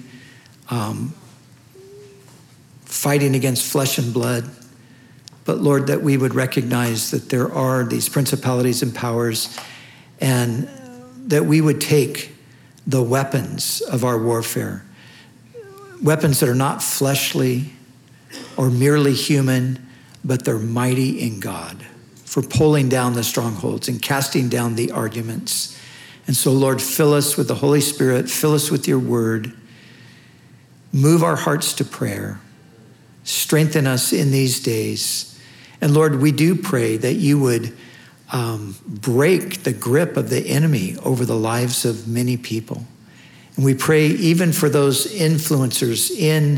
fighting against flesh and blood. But Lord, that we would recognize that there are these principalities and powers, and that we would take the weapons of our warfare, weapons that are not fleshly or merely human, but they're mighty in God for pulling down the strongholds and casting down the arguments. And so, Lord, fill us with the Holy Spirit, fill us with your word, move our hearts to prayer, strengthen us in these days. And Lord, we do pray that you would break the grip of the enemy over the lives of many people. And we pray even for those influencers in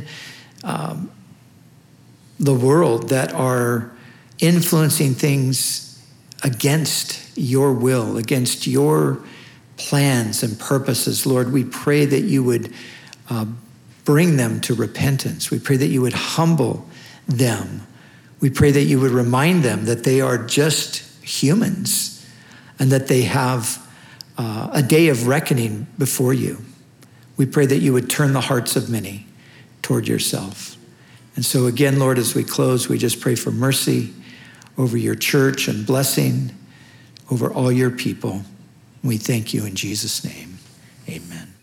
the world that are influencing things against your will, against your plans and purposes. Lord, we pray that you would bring them to repentance. We pray that you would humble them. We pray that you would remind them that they are just humans and that they have a day of reckoning before you. We pray that you would turn the hearts of many toward yourself. And so again, Lord, as we close, we just pray for mercy over your church and blessing over all your people. We thank you in Jesus' name. Amen.